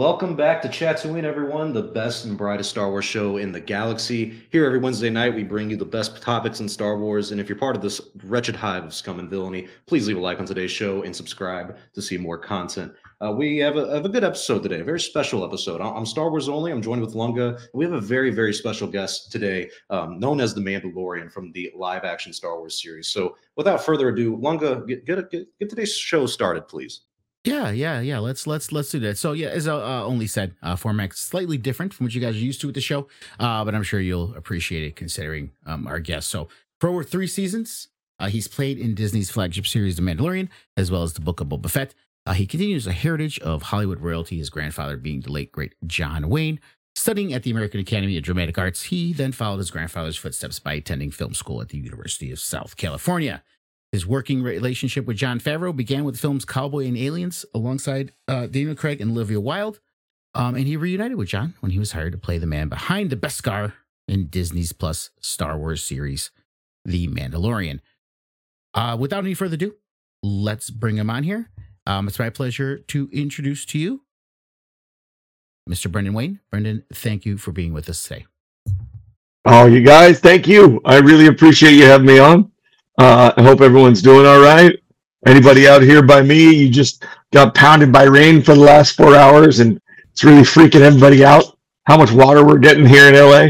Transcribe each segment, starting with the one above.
Welcome back to Tatooine, everyone, the best and brightest Star Wars show in the galaxy. Here every Wednesday night, we bring you the best topics in Star Wars, and if you're part of this wretched hive of scum and villainy, please leave a like on today's show and subscribe to see more content. We have a good episode today, a very special episode. I'm Star Wars only. I'm joined with Lunga. We have a very, very special guest today, known as the Mandalorian from the live-action Star Wars series. So without further ado, Lunga, get today's show started, please. Yeah. Let's do that. So yeah, as only said, format slightly different from what you guys are used to with the show, but I'm sure you'll appreciate it considering our guest. So for over 3 seasons, he's played in Disney's flagship series, The Mandalorian, as well as the Book of Boba Fett. He continues a heritage of Hollywood royalty, his grandfather being the late great John Wayne. Studying at the American Academy of Dramatic Arts, he then followed his grandfather's footsteps by attending film school at the University of South California. His working relationship with Jon Favreau began with the films Cowboy and Aliens alongside Daniel Craig and Olivia Wilde. And he reunited with Jon when he was hired to play the man behind the Beskar in Disney's Plus Star Wars series, The Mandalorian. Without any further ado, let's bring him on here. It's my pleasure to introduce to you Mr. Brendan Wayne. Brendan, thank you for being with us today. Oh, you guys, thank you. I really appreciate you having me on. I hope everyone's doing all right. Anybody out here by me, you just got pounded by rain for the last 4 hours and it's really freaking everybody out how much water we're getting here in LA.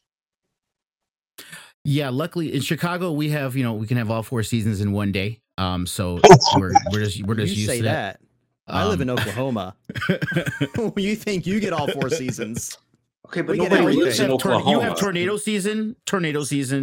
Yeah, luckily in Chicago we have, we can have all 4 seasons in one day. So we're just you used say to that. I live in Oklahoma. You think you get all 4 seasons? Okay, but We get nobody everything. lives in Oklahoma. You have tornado season, and tornado season.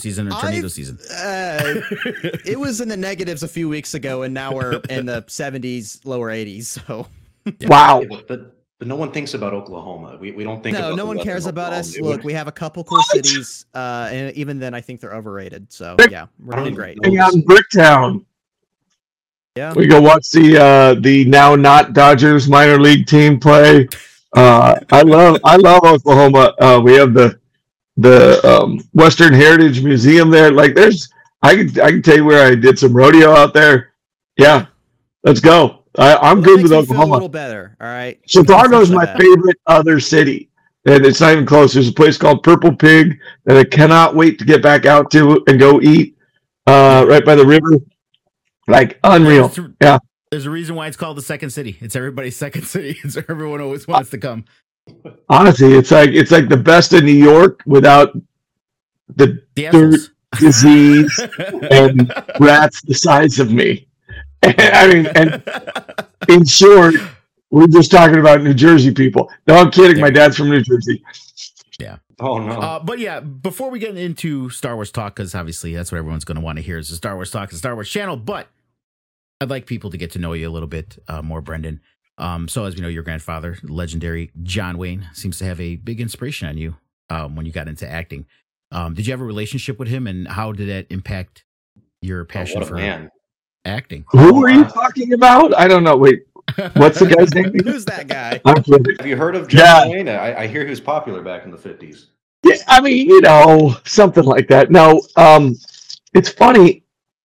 It was in the negatives a few weeks ago, and now we're in the 70s, lower 80s. So, Wow. Yeah, but no one thinks about Oklahoma. We don't think. about no the one weather cares in about Oklahoma, us. do we? Look, we have a couple cool cities, and even then, I think they're overrated. So, yeah, we're I don't doing even great. know. Hang out in Bricktown. Yeah, We go watch the now not Dodgers minor league team play. I love Oklahoma. We have the Western Heritage Museum there. Like I can tell you where I did some rodeo out there. Yeah, let's go. I'm Well, that good makes with me feel a Oklahoma. little better. All right, Chicago's Stuff my like that. favorite other city, and it's not even close. There's a place called Purple Pig that I cannot wait to get back out to and go eat. Right by the river, like unreal. Yeah. There's a reason why it's called the second city. It's everybody's second city. It's where everyone always wants to come. Honestly, it's like the best of New York without the The dirt, assholes. disease, and rats the size of me. I mean, and in short, we're just talking about New Jersey people. No, I'm kidding. My dad's from New Jersey. Oh no. But yeah, before we get into Star Wars talk, because obviously that's what everyone's going to want to hear is the Star Wars talk, the Star Wars channel. But I'd like people to get to know you a little bit more, Brendan. So as we know, your grandfather, legendary John Wayne, seems to have a big inspiration on you when you got into acting. Did you have a relationship with him, and how did that impact your passion what a for man. acting? Who are you talking about? I don't know. Wait, what's the guy's name? Who's that guy? I'm kidding. Have you heard of John Yeah. Wayne? I hear he was popular back in the 50s. Yeah, I mean, something like that. No, it's funny.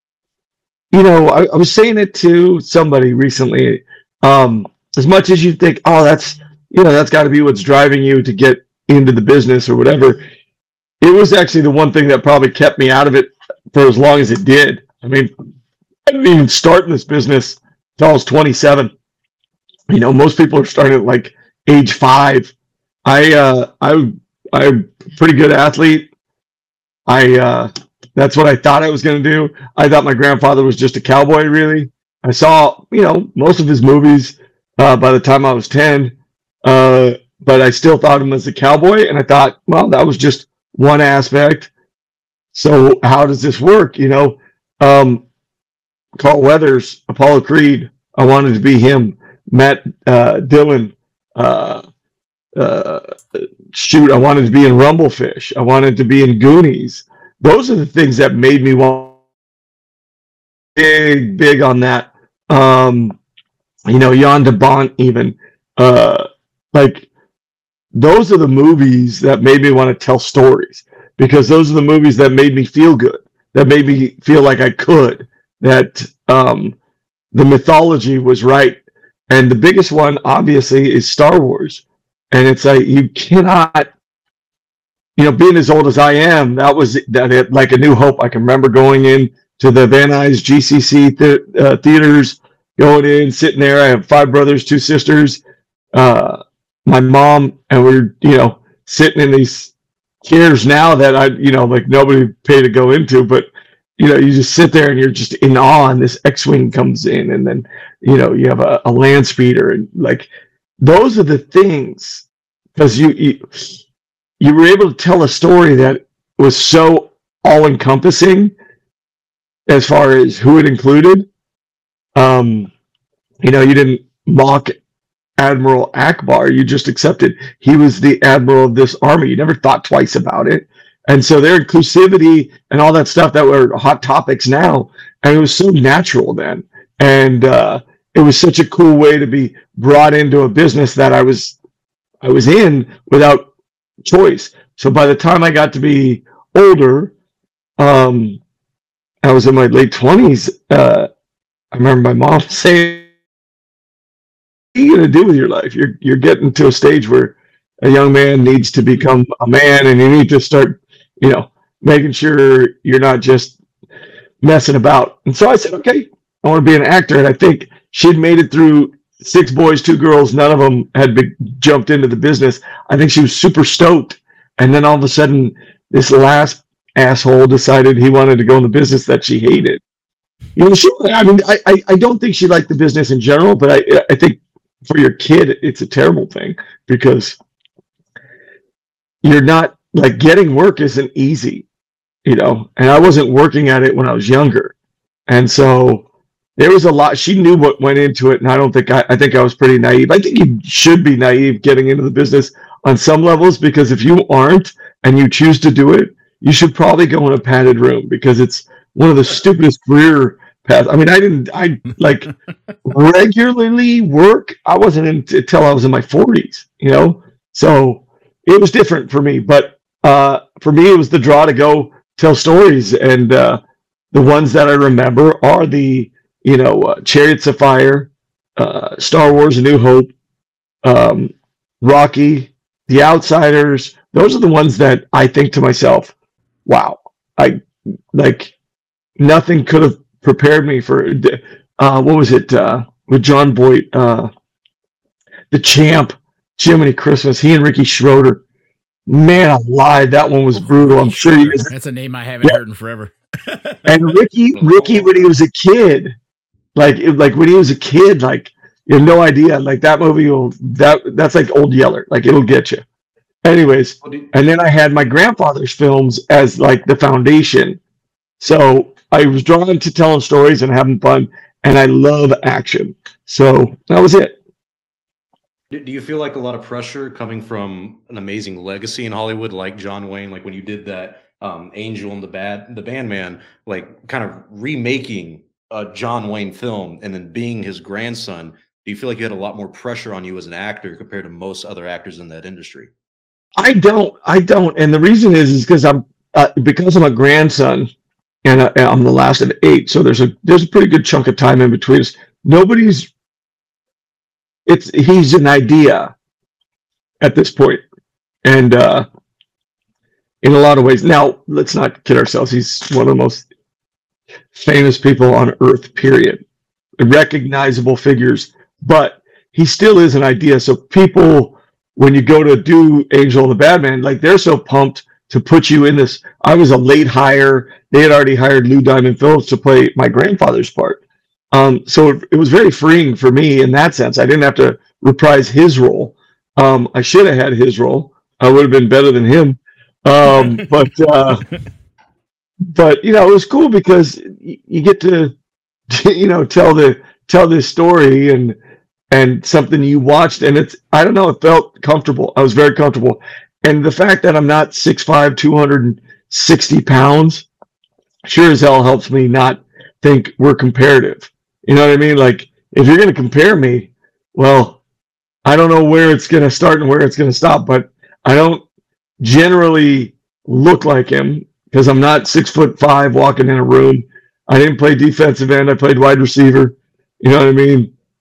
I was saying it to somebody recently. As much as you think, oh, that's got to be what's driving you to get into the business or whatever, it was actually the one thing that probably kept me out of it for as long as it did. I mean, I didn't even start in this business until I was 27. Most people are starting at like age 5. I'm a pretty good athlete. That's what I thought I was going to do. I thought my grandfather was just a cowboy, really. I saw, most of his movies by the time I was 10, but I still thought him as a cowboy, and I thought, well, that was just one aspect. So how does this work? Carl Weathers, Apollo Creed, I wanted to be him. Matt Dillon, shoot, I wanted to be in Rumblefish. I wanted to be in Goonies. Those are the things that made me want big on that. Jan de Bont even. Like, those are the movies that made me want to tell stories, because those are the movies that made me feel good, that made me feel like I could, that the mythology was right. And the biggest one, obviously, is Star Wars. And it's like, you cannot, being as old as I am, like A New Hope. I can remember going in to the Van Nuys GCC theaters, going in, sitting there. I have 5 brothers, 2 sisters, my mom, and we're, sitting in these chairs now that like nobody paid to go into, but you just sit there and you're just in awe, and this X-Wing comes in, and then, you have a land speeder, and like, those are the things, because you were able to tell a story that was so all-encompassing as far as who it included. You didn't mock Admiral Akbar. You just accepted he was the admiral of this army. You never thought twice about it. And so their inclusivity and all that stuff that were hot topics now, and it was so natural then. And it was such a cool way to be brought into a business that I was in without choice. So by the time I got to be older, I was in my late 20s. I remember my mom saying, "What are you going to do with your life? You're getting to a stage where a young man needs to become a man, and you need to start, making sure you're not just messing about." And so I said, "Okay, I want to be an actor." And I think she'd made it through 6 boys, 2 girls. None of them had jumped into the business. I think she was super stoked. And then all of a sudden, this last asshole decided he wanted to go in the business that she hated. I don't think she liked the business in general, but I think for your kid, it's a terrible thing, because you're not, like, getting work isn't easy, and I wasn't working at it when I was younger. And so there was a lot. She knew what went into it, and I think I was pretty naive. I think you should be naive getting into the business on some levels, because if you aren't and you choose to do it, you should probably go in a padded room, because it's one of the stupidest career paths. I mean, I like regularly work. I wasn't until I was in my 40s, so it was different for me. But for me, it was the draw to go tell stories. And the ones that I remember are the, Chariots of Fire, Star Wars: A New Hope, Rocky, The Outsiders. Those are the ones that I think to myself, wow, nothing could have prepared me for, what was it, with John Boyd, The Champ, Jiminy Christmas, he and Ricky Schroeder. Man alive, that one was brutal. I'm sure you guys. That's a name I haven't heard in forever. And Ricky, when he was a kid, like when he was a kid, like, you have no idea. Like, that movie that's like Old Yeller. Like, it'll get you. Anyways, and then I had my grandfather's films as like the foundation. So I was drawn to telling stories and having fun, and I love action. So that was it. Do you feel like a lot of pressure coming from an amazing legacy in Hollywood, like John Wayne, like when you did that Angel and the Bandman, like kind of remaking a John Wayne film and then being his grandson? Do you feel like you had a lot more pressure on you as an actor compared to most other actors in that industry? I don't. And the reason is because I'm a grandson, and I'm the last of 8. So there's a pretty good chunk of time in between us. He's an idea at this point. And in a lot of ways, now let's not kid ourselves. He's one of the most famous people on earth, period. Recognizable figures, but he still is an idea. So people, when you go to do Angel and the Badman, like, they're so pumped to put you in this. I was a late hire. They had already hired Lou Diamond Phillips to play my grandfather's part. So it was very freeing for me in that sense. I didn't have to reprise his role. I should have had his role. I would have been better than him. But it was cool because you get to, tell this story and something you watched, and it felt comfortable. I was very comfortable. And the fact that I'm not 6'5", 260 pounds, sure as hell helps me not think we're comparative. You know what I mean? Like, if you're going to compare me, well, I don't know where it's going to start and where it's going to stop, but I don't generally look like him because I'm not 6'5" walking in a room. I didn't play defensive end. I played wide receiver. You know what I mean?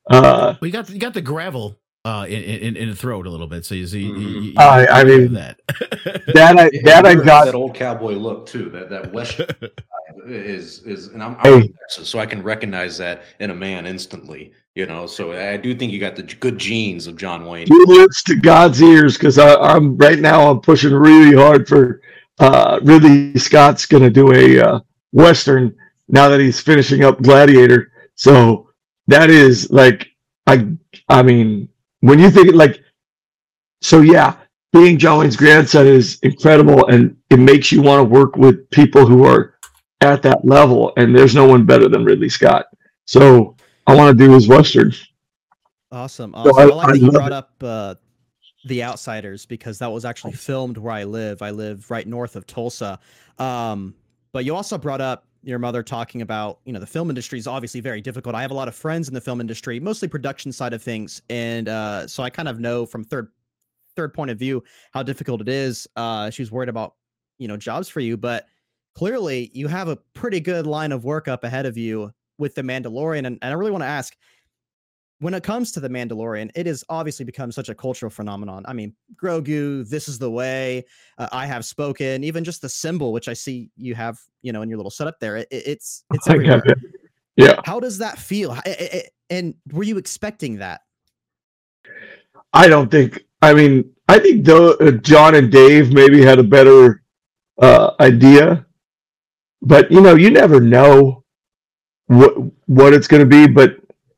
Uh, Well, you got the gravel in the throat a little bit, so you I mean, that. I You're got. that old cowboy look too. That West is, and I'm Hey. from Texas, so I can recognize that in a man instantly. You know, so I do think you got the good genes of John Wayne. Your lips to God's ears, because I'm right now. I'm pushing really hard for Ridley Scott's going to do a Western now that he's finishing up Gladiator. So that is like, I mean, when you think like, so yeah, being John Wayne's grandson is incredible, and it makes you want to work with people who are at that level. And there's no one better than Ridley Scott. So I want to do his Western. Awesome. So I like that you love brought it. up The Outsiders, because that was actually filmed where I live. I live right north of Tulsa. But you also brought up your mother talking about, the film industry is obviously very difficult. I have a lot of friends in the film industry, mostly production side of things. And so I kind of know from third point of view how difficult it is. She was worried about, jobs for you, but clearly you have a pretty good line of work up ahead of you with The Mandalorian. And I really want to ask, when it comes to The Mandalorian, it has obviously become such a cultural phenomenon. I mean, Grogu, This Is the Way, I Have Spoken, even just the symbol, which I see you have, in your little setup there. It's everywhere. Yeah. How does that feel? And were you expecting that? I don't think. I mean, I think John and Dave maybe had a better idea, but you never know what it's going to be. But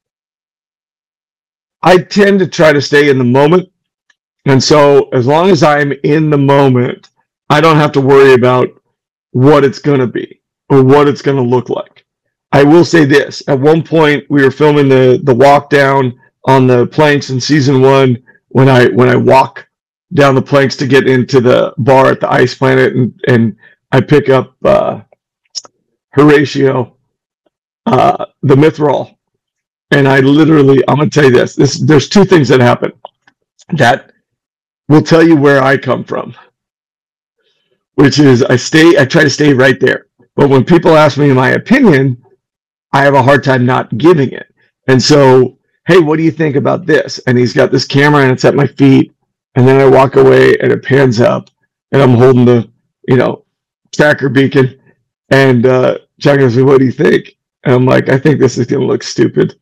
I tend to try to stay in the moment, and so as long as I'm in the moment, I don't have to worry about what it's going to be or what it's going to look like. I will say this: at one point, we were filming the walk down on the planks in season 1. When I walk down the planks to get into the bar at the Ice Planet, and I pick up Horatio, the Mythrol, and I'm going to tell you this. There's two things that happen that will tell you where I come from, which is I try to stay right there. But when people ask me my opinion, I have a hard time not giving it. And so, hey, what do you think about this? And he's got this camera and it's at my feet. And then I walk away and it pans up and I'm holding the, tracker beacon. And John goes, what do you think? And I'm like, I think this is going to look stupid.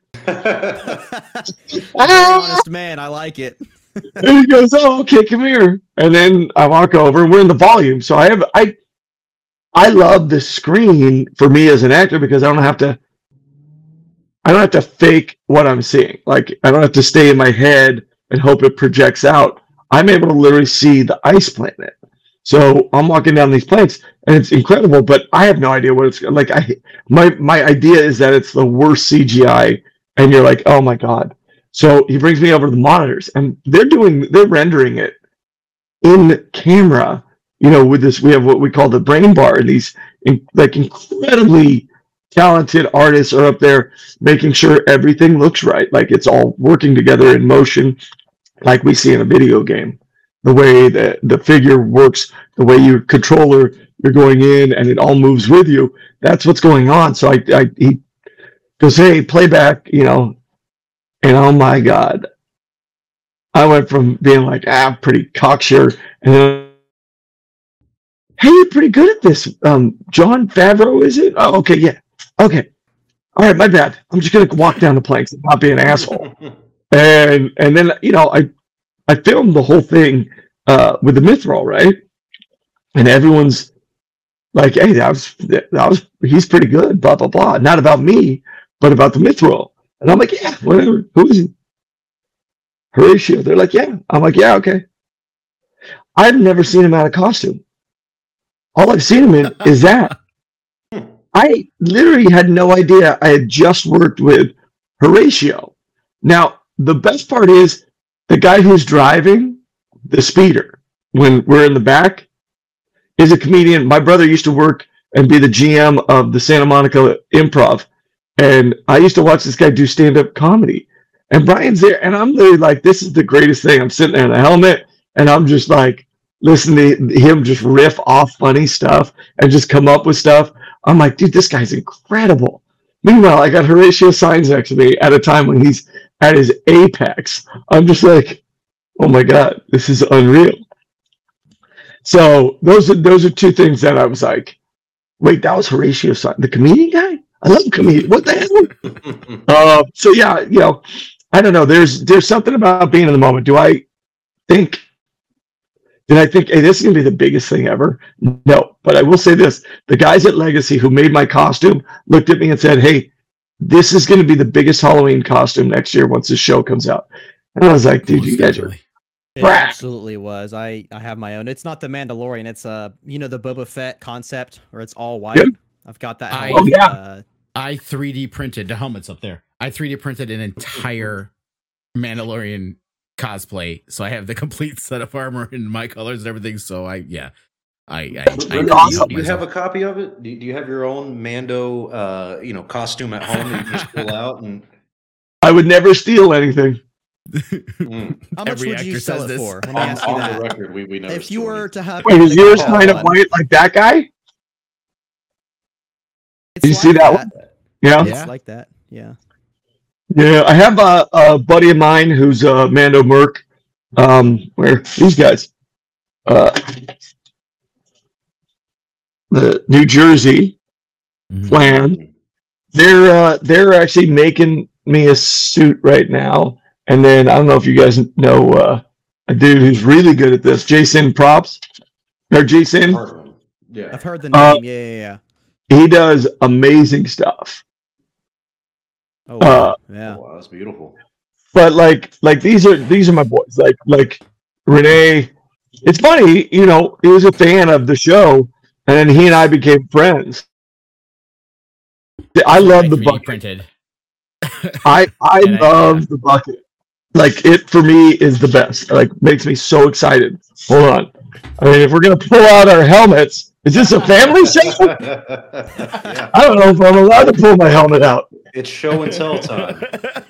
Very honest man. I like it. And he goes, oh, okay, come here. And then I walk over and we're in the volume. So I love the screen for me as an actor because I don't have to fake what I'm seeing. Like I don't have to stay in my head and hope it projects out. I'm able to literally see the Ice Planet. So I'm walking down these planks and it's incredible, but I have no idea what it's like. My idea is that it's the worst CGI and you're like, oh my God. So he brings me over to the monitors and they're rendering it in camera, with this, we have what we call the brain bar, and these incredibly talented artists are up there making sure everything looks right. Like it's all working together in motion, like we see in a video game. The way that the figure works, the way your controller, you're going in and it all moves with you. That's what's going on. So he goes, hey, playback, and oh my God, I went from being like, pretty cocksure, and then, hey, you're pretty good at this. Jon Favreau, is it? Oh, okay, yeah. Okay. All right, my bad. I'm just going to walk down the planks and not be an asshole. And then, I filmed the whole thing with the Mythrol, right? And everyone's like, hey, he's pretty good, blah, blah, blah. Not about me, but about the Mythrol. And I'm like, yeah, whatever. Who is he? Horatio. They're like, yeah. I'm like, yeah, okay. I've never seen him out of costume. All I've seen him in is that. I literally had no idea I had just worked with Horatio. Now, the best part is the guy who's driving the speeder when we're in the back is a comedian. My brother used to work and be the GM of the Santa Monica Improv. And I used to watch this guy do stand-up comedy. And Brian's there, and I'm literally like, this is the greatest thing. I'm sitting there in a helmet, and I'm just like, listening to him just riff off funny stuff and just come up with stuff. I'm like, dude, this guy's incredible. Meanwhile, I got Horatio Sanz next to me at a time when he's at his apex. I'm just like, oh my God, this is unreal. So those are two things that I was like, wait, that was Horatio Sanz, the comedian guy? I love comedian. What the hell? So yeah, I don't know. There's something about being in the moment. Did I think, hey, this is going to be the biggest thing ever? No, but I will say this. The guys at Legacy who made my costume looked at me and said, hey, this is going to be the biggest Halloween costume next year once this show comes out. And I was like, dude, you guys are... It absolutely was. I have my own. It's not the Mandalorian. It's the Boba Fett concept where it's all white. Yep. I've got that. I 3D printed the helmets up there. I 3D printed an entire Mandalorian cosplay, so I have the complete set of armor in my colors and everything. So I do you have a copy of it? Do you have your own Mando costume at home that you just pull out? And I would never steal anything. How much would you sell it for? Let me ask you that. On the record, we never if you were to have... Wait, is yours kind of white like that guy? Did you see that one? Yeah. It's like that. Yeah. Yeah, I have a buddy of mine who's Mando Merc. Where these guys? The New Jersey clan. They're actually making me a suit right now. And then I don't know if you guys know a dude who's really good at this, Jason Props, or Jason. Yeah, I've heard the name. Yeah. He does amazing stuff. Oh, wow. Yeah. Oh, wow, that's beautiful. But like these are my boys. Like Renee. It's funny, he was a fan of the show, and then he and I became friends. I love the bucket. Printed. I love the bucket. Like, it for me is the best. Like, makes me so excited. Hold on. I mean, if we're gonna pull out our helmets, is this a family show? Yeah. I don't know if I'm allowed to pull my helmet out. It's show and tell time.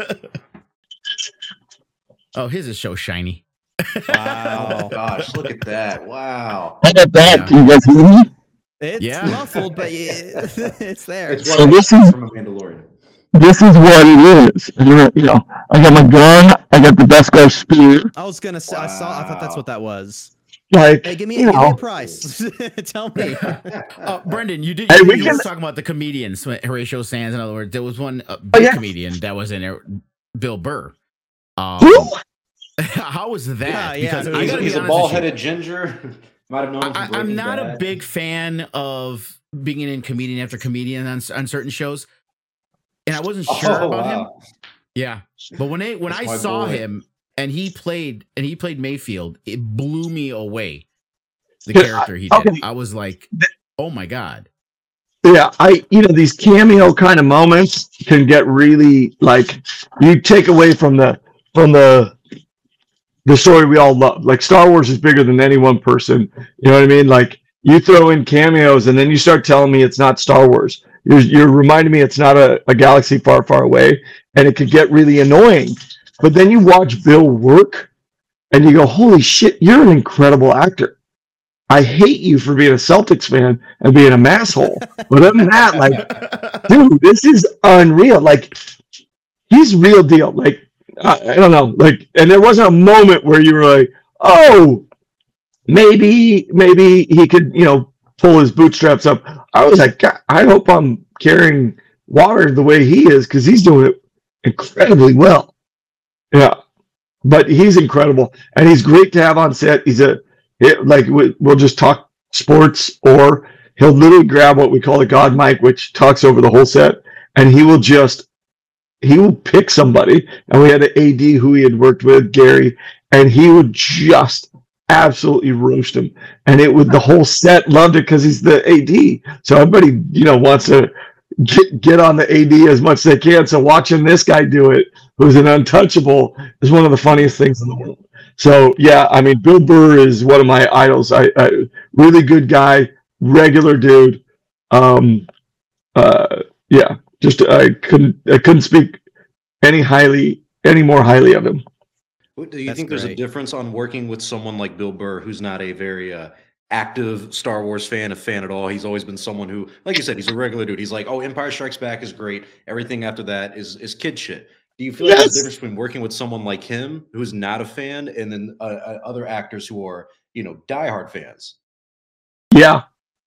Oh, his is so shiny. Wow. Oh, gosh, look at that. Wow. Look at that. Can you guys hear me? It's muffled, but it's there. It's so this is from a Mandalorian. This is what it is. I got my gun. I got the Beskar spear. I was gonna say. Wow. I thought that's what that was. Like, hey, give me a price. Tell me. Brendan, you did. You were talking about the comedians, Horatio Sanz. In other words, there was one big comedian that was in there, Bill Burr. Who? How was that? Because he's a bald-headed ginger. Might have known him from I'm not Bad. a big fan of being in comedian after comedian on certain shows, and I wasn't sure about him. Yeah, but when I saw him and he played Mayfield, it blew me away. The character he did, I was like, oh my God. Yeah, these cameo kind of moments can get really, like, you take away from the story we all love. Like, Star Wars is bigger than any one person. You know what I mean? Like, you throw in cameos and then you start telling me it's not Star Wars. You're reminding me it's not a galaxy far, far away, and it could get really annoying. But then you watch Bill work and you go, holy shit, you're an incredible actor. I hate you for being a Celtics fan and being a masshole. But other than that, like, dude, this is unreal. Like, he's real deal. Like, I don't know. Like, and there wasn't a moment where you were like, oh, maybe he could, pull his bootstraps up. I was like, God, I hope I'm carrying water the way he is, because he's doing it incredibly well. Yeah. But he's incredible. And he's great to have on set. We'll just talk sports, or he'll literally grab what we call a God mic, which talks over the whole set, and he will pick somebody. And we had an AD who he had worked with, Gary, and he would just absolutely roast him. And the whole set loved it because he's the AD. So everybody, wants to get on the AD as much as they can. So watching this guy do it, who's an untouchable, is one of the funniest things in the world. So yeah, I mean, Bill Burr is one of my idols. I really good guy, regular dude. Yeah, just I couldn't speak any more highly of him. Do you think there's a difference on working with someone like Bill Burr, who's not a very active Star Wars fan, a fan at all. He's always been someone who, like you said, he's a regular dude. He's like, oh, Empire Strikes Back is great. Everything after that is kid shit. Do you feel like there's a difference between working with someone like him who's not a fan and then other actors who are, diehard fans? Yeah.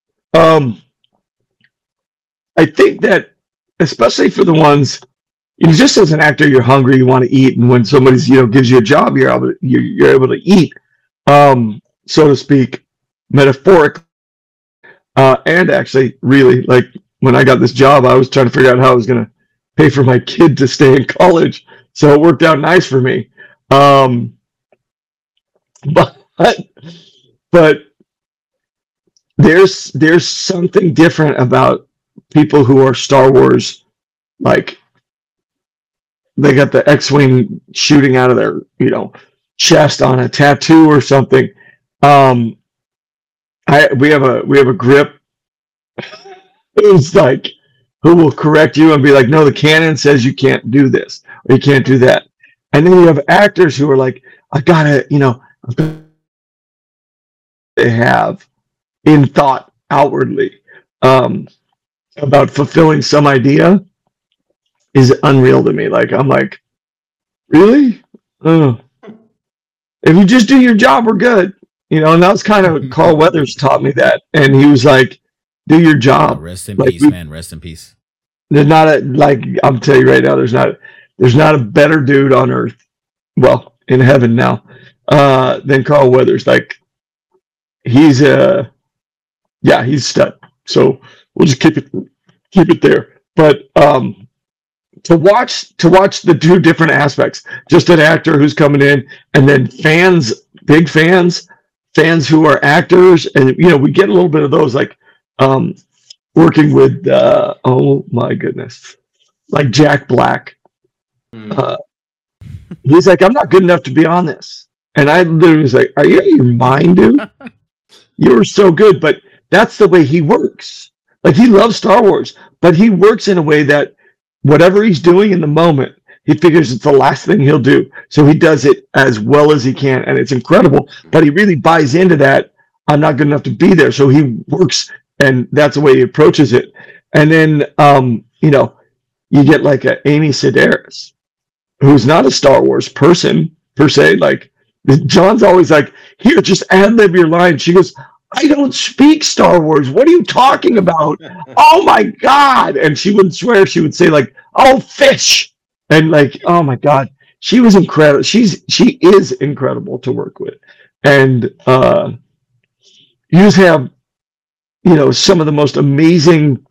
I think that especially for the ones, just as an actor, you're hungry, you want to eat, and when somebody's gives you a job, you're able to eat, so to speak, metaphorically, and actually, really, like when I got this job, I was trying to figure out how I was going to pay for my kid to stay in college, so it worked out nice for me. But there's something different about people who are Star Wars, like they got the X-wing shooting out of their chest on a tattoo or something. We have a grip who's like, who will correct you and be like, no, the canon says you can't do this or you can't do that. And then you have actors who are like, they have in thought outwardly about fulfilling some idea is unreal to me. Like, I'm like, really? If you just do your job, we're good. And that was kind of Carl Weathers taught me that. And he was like, do your job. Rest in peace, man. Rest in peace. There's not I'm telling you right now, there's not a better dude on earth. Well, in heaven now, than Carl Weathers. Like, he's he's stud. So we'll just keep it there. But to watch the two different aspects, just an actor who's coming in, and then fans, big fans who are actors, and we get a little bit of those, like working with oh my goodness, like Jack Black. He's like, I'm not good enough to be on this, and I literally was like, are you out of your mind, dude? You were so good. But that's the way he works. Like, he loves Star Wars, but he works in a way that whatever he's doing in the moment, he figures it's the last thing he'll do. So he does it as well as he can, and it's incredible. But he really buys into that. I'm not good enough to be there. So he works, and that's the way he approaches it. And then, you get like a Amy Sedaris, who's not a Star Wars person per se. Like, John's always like, here, just ad-lib your line. She goes, I don't speak Star Wars. What are you talking about? Oh my God. And she wouldn't swear. She would say like, oh, fish. And like, oh my God. She was incredible. She is incredible to work with. And you just have, some of the most amazing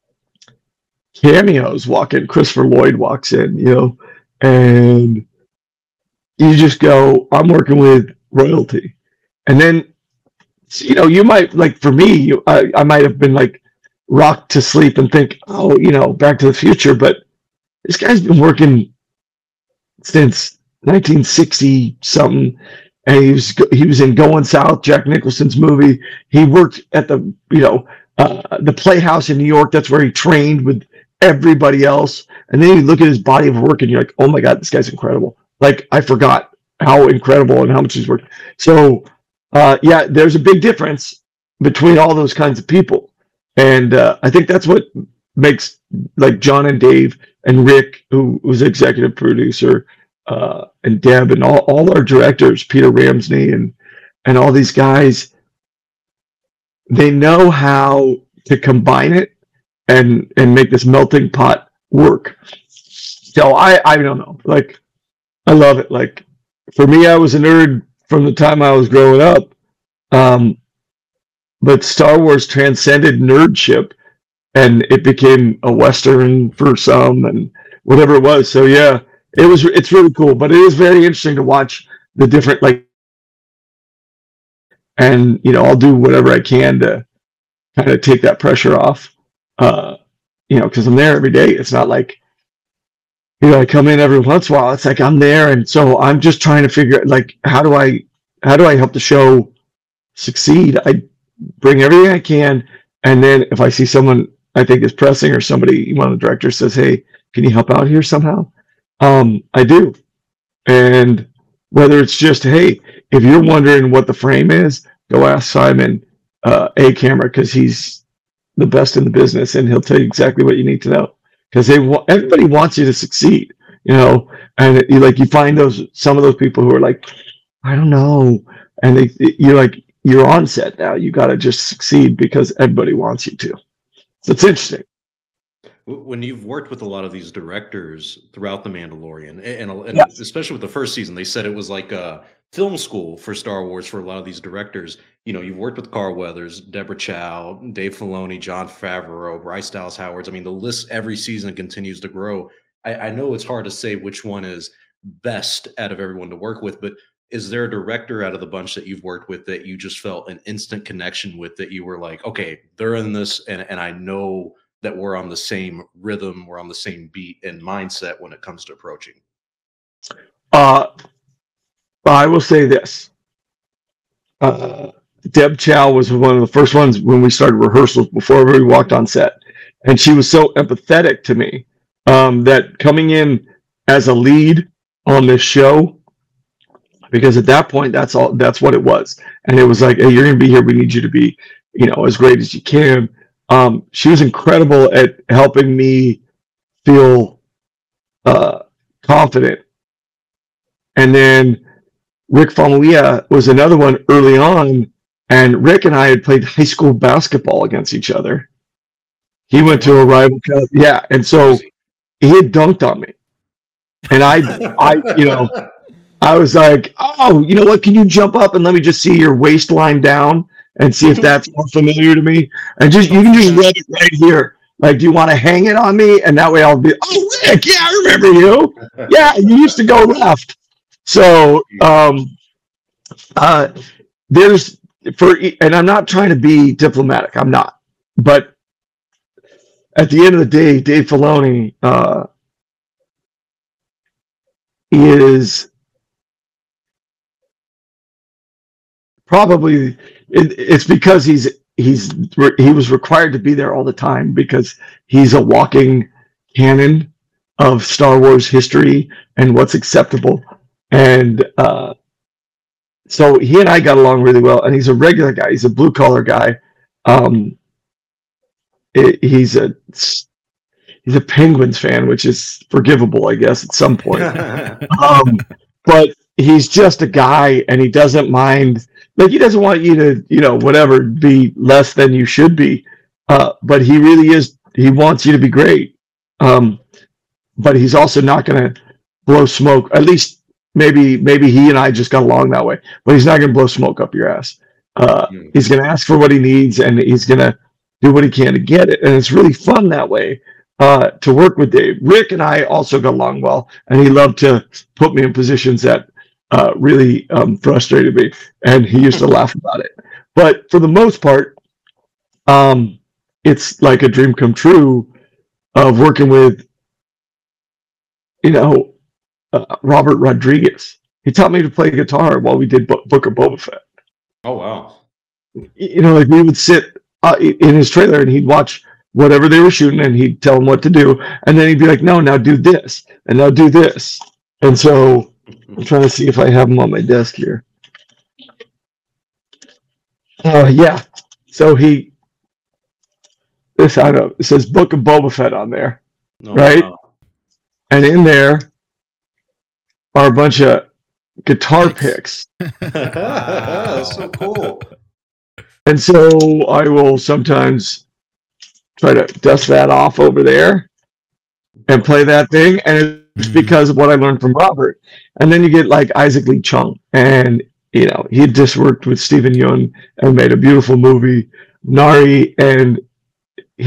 cameos walk in. Christopher Lloyd walks in, and you just go, I'm working with royalty. And then, you might, like, for me, I might have been like rocked to sleep and think, oh, Back to the Future, but this guy's been working since 1960 something, and he was in Going South, Jack Nicholson's movie. He worked at the Playhouse in New York. That's where he trained with everybody else. And then you look at his body of work and you're like, oh my God, this guy's incredible. Like, I forgot how incredible and how much he's worked. So there's a big difference between all those kinds of people. And I think that's what makes, like, John and Dave and Rick, who was executive producer, and Deb and all our directors, Peter Ramsney and all these guys, they know how to combine it and make this melting pot work. So I don't know. Like, I love it. Like, for me, I was a nerd from the time I was growing up. But Star Wars transcended nerdship, and it became a Western for some and whatever it was. So yeah, it's really cool, but it is very interesting to watch the different, like, and I'll do whatever I can to kind of take that pressure off, because I'm there every day. It's not like, I come in every once in a while. It's like I'm there, and so I'm just trying to figure out, like, how do I help the show succeed? I bring everything I can, and then if I see someone I think is pressing, or somebody, one of the directors says, hey, can you help out here somehow? I do. And whether it's just, hey, if you're wondering what the frame is, go ask Simon. a camera because he's the best in the business, and he'll tell you exactly what you need to know because everybody wants you to succeed, and you find some of those people who are like, I don't know, and you're on set now, you got to just succeed because everybody wants you to. So it's interesting. When you've worked with a lot of these directors throughout The Mandalorian, and Yes. especially with the first season, they said it was like a film school for Star Wars for a lot of these directors. You've worked with Carl Weathers, Deborah Chow, Dave Filoni, Jon Favreau, Bryce Dallas Howard. I mean, the list every season continues to grow. I know it's hard to say which one is best out of everyone to work with, but is there a director out of the bunch that you've worked with that you just felt an instant connection with, that you were like, okay, they're in this, and I know that we're on the same rhythm, we're on the same beat and mindset when it comes to approaching? I will say this. Deb Chow was one of the first ones when we started rehearsals before we walked on set. And she was so empathetic to me that coming in as a lead on this show, because at that point, that's what it was. And it was like, hey, you're going to be here. We need you to be, as great as you can. She was incredible at helping me feel confident. And then Rick Famuyiwa was another one early on, and Rick and I had played high school basketball against each other. He went to a rival club, and so he had dunked on me, and I was like, oh, you know what? Can you jump up and let me just see your waistline down and see if that's more familiar to me? And you can just rub it right here. Like, do you want to hang it on me? And that way I'll be, oh, Rick, yeah, I remember you. Yeah, you used to go left. So and I'm not trying to be diplomatic. I'm not. But at the end of the day, Dave Filoni is probably, it's because he was required to be there all the time because he's a walking canon of Star Wars history and what's acceptable. And so he and I got along really well, and he's a regular guy. He's a blue collar guy. He's a Penguins fan, which is forgivable, I guess, at some point. But he's just a guy, and he doesn't mind. Like, he doesn't want you to, whatever, be less than you should be. But he really is. He wants you to be great. But he's also not going to blow smoke. At least maybe he and I just got along that way. But he's not going to blow smoke up your ass. He's going to ask for what he needs, and he's going to do what he can to get it. And it's really fun that way to work with Dave. Rick and I also got along well, and he loved to put me in positions that really frustrated me, and he used to laugh about it. But for the most part, it's like a dream come true of working with, Robert Rodriguez. He taught me to play guitar while we did Book of Boba Fett. Oh, wow. Like, we would sit in his trailer, and he'd watch whatever they were shooting, and he'd tell him what to do, and then he'd be like, no, now do this, and now do this. And so I'm trying to see if I have them on my desk here. Yeah. So it says Book of Boba Fett on there, right? Wow. And in there are a bunch of guitar picks. That's so cool. And so I will sometimes try to dust that off over there and play that thing. And it's because of what I learned from Robert. And then you get like Isaac Lee Chung. And, he had just worked with Stephen Yeun and made a beautiful movie, Nari. And he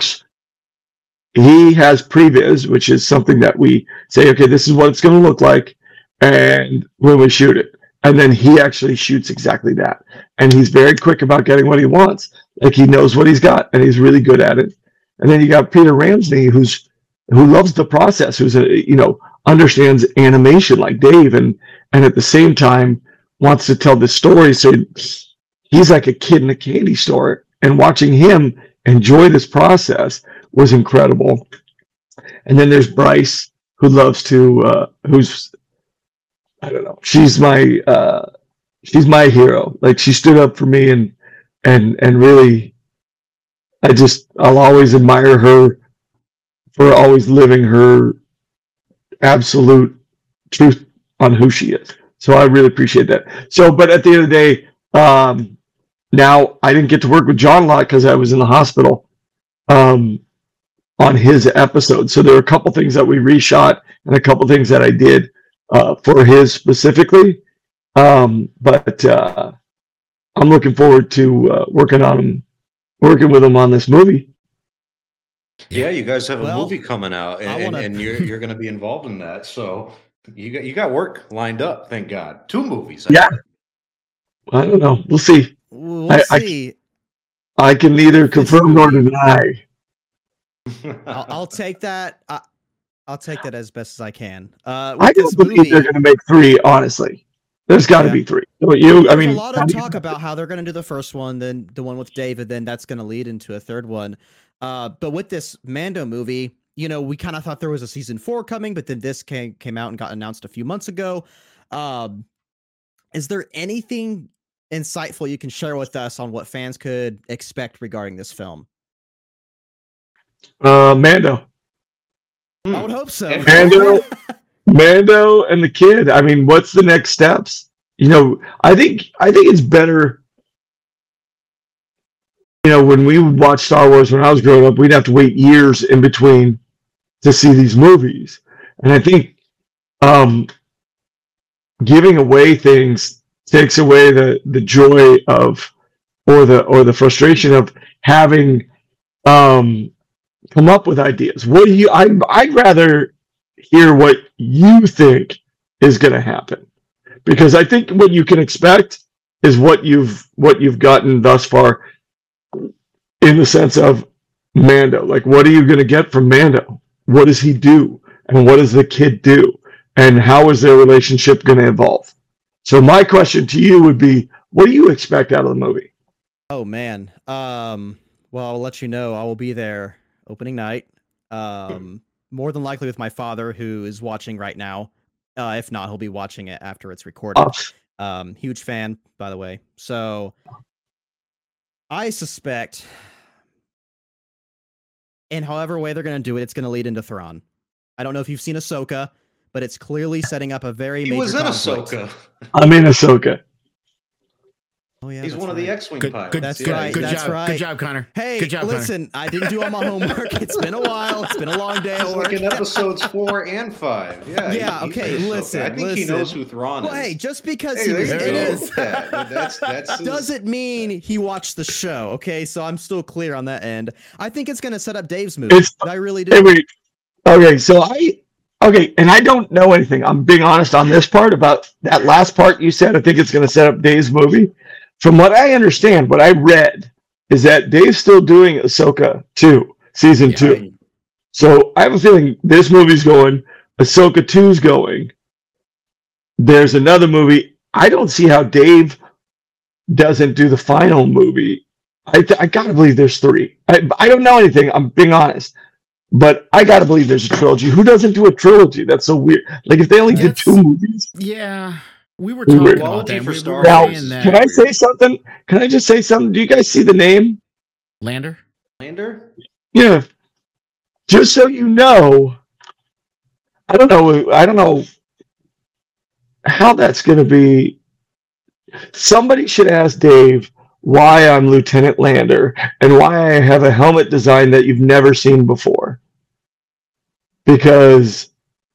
has previs, which is something that we say, okay, this is what it's going to look like. And when we shoot it. And then he actually shoots exactly that. And he's very quick about getting what he wants. Like, he knows what he's got, and he's really good at it. And then you got Peter Ramsey, who loves the process, who's understands animation like Dave, and at the same time wants to tell the story. So he's like a kid in a candy store, and watching him enjoy this process was incredible. And then there's Bryce, who loves to who's, I don't know, she's my hero. Like, she stood up for me, and and really, I'll always admire her for always living her absolute truth on who she is. So I really appreciate that. So, but at the end of the day, now I didn't get to work with John a lot because I was in the hospital on his episode. So there were a couple things that we reshot and a couple things that I did for his specifically. But I'm looking forward to working with him on this movie. Yeah, you guys have a movie coming out, and you're going to be involved in that. So you got work lined up. Thank God, 2 movies. Yeah, I don't know. We'll see. We'll see. I can neither confirm nor deny. I'll take that. I'll take that as best as I can. I don't believe they're going to make 3. Honestly, there's got to be 3. There's a lot of talk about how they're going to do the first one, then the one with David, then that's going to lead into a third one. But with this Mando movie, we kind of thought there was a season 4 coming, but then this came out and got announced a few months ago. Is there anything insightful you can share with us on what fans could expect regarding this film? Mando. I would hope so. Mando and the kid. I mean, what's the next steps? I think it's better. When we would watch Star Wars when I was growing up, we'd have to wait years in between to see these movies. And I think giving away things takes away the joy of or the frustration of having come up with ideas. I'd rather hear what you think is going to happen, because I think what you can expect is what you've gotten thus far, in the sense of Mando. Like, what are you going to get from Mando? What does he do? And what does the kid do? And how is their relationship going to evolve? So my question to you would be, what do you expect out of the movie? Oh, man. Well, I'll let you know. I will be there opening night. More than likely with my father, who is watching right now. If not, he'll be watching it after it's recorded. Huge fan, by the way. So I suspect, in however way they're going to do it, it's going to lead into Thrawn. I don't know if you've seen Ahsoka, but it's clearly setting up a very major conflict. He was in Ahsoka. I'm in Ahsoka. Oh, yeah, he's one of the X-Wing pilots. That's right. Good job, Connor. Hey, good job, listen, Connor. I didn't do all my homework. It's been a while. It's been a long day. It's like in episodes 4 and 5. Yeah. Yeah. Okay. Listen. I think he knows who Thrawn is. Well, hey, just because he was in it, that's doesn't mean he watched the show. Okay, so I'm still clear on that end. I think it's going to set up Dave's movie. I really do. Okay, and I don't know anything. I'm being honest on this part about that last part you said. I think it's going to set up Dave's movie. From what I understand, what I read is that Dave's still doing Ahsoka 2, season 2. So I have a feeling this movie's going, Ahsoka 2's going. There's another movie. I don't see how Dave doesn't do the final movie. I got to believe there's 3. I don't know anything. I'm being honest. But I got to believe there's a trilogy. Who doesn't do a trilogy? That's so weird. Like, if they only did 2 movies. Yeah. We were talking about that. Now, can I say something? Can I just say something? Do you guys see the name? Lander? Yeah. Just so you know, I don't know how that's going to be. Somebody should ask Dave why I'm Lieutenant Lander and why I have a helmet design that you've never seen before. Because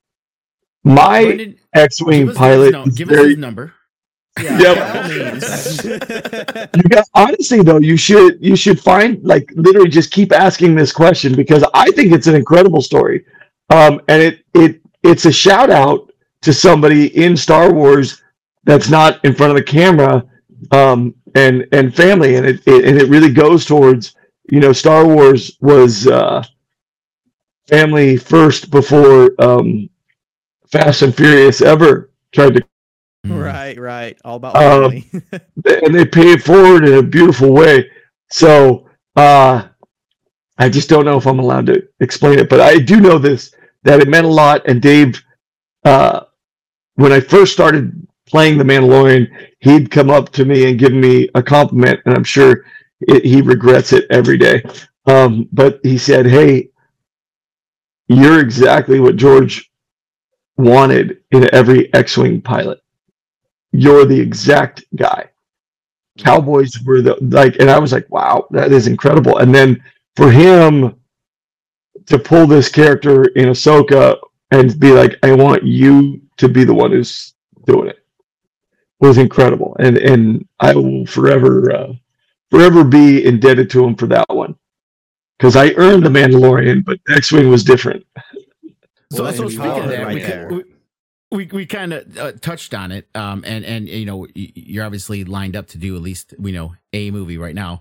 my X-Wing pilot. Give us his number. Yeah. Honestly, though, you should find, like, literally just keep asking this question, because I think it's an incredible story, and it's a shout out to somebody in Star Wars that's not in front of the camera, and family, and it really goes towards, Star Wars was family first before Fast and Furious ever tried to. Right. All about family. And they pay it forward in a beautiful way. So I just don't know if I'm allowed to explain it, but I do know this, that it meant a lot. And Dave, when I first started playing the Mandalorian, he'd come up to me and give me a compliment, and I'm sure he regrets it every day. But he said, "Hey, you're exactly what George wanted in every X-wing pilot. You're the exact guy." Cowboys were and I was like, "Wow, that is incredible." And then for him to pull this character in Ahsoka and be like, "I want you to be the one who's doing it," was incredible. And I will forever be indebted to him for that one. Because I earned the Mandalorian, but X-Wing was different. So speaking of that, right we kind of touched on it, and you know, you're obviously lined up to do at least a movie right now.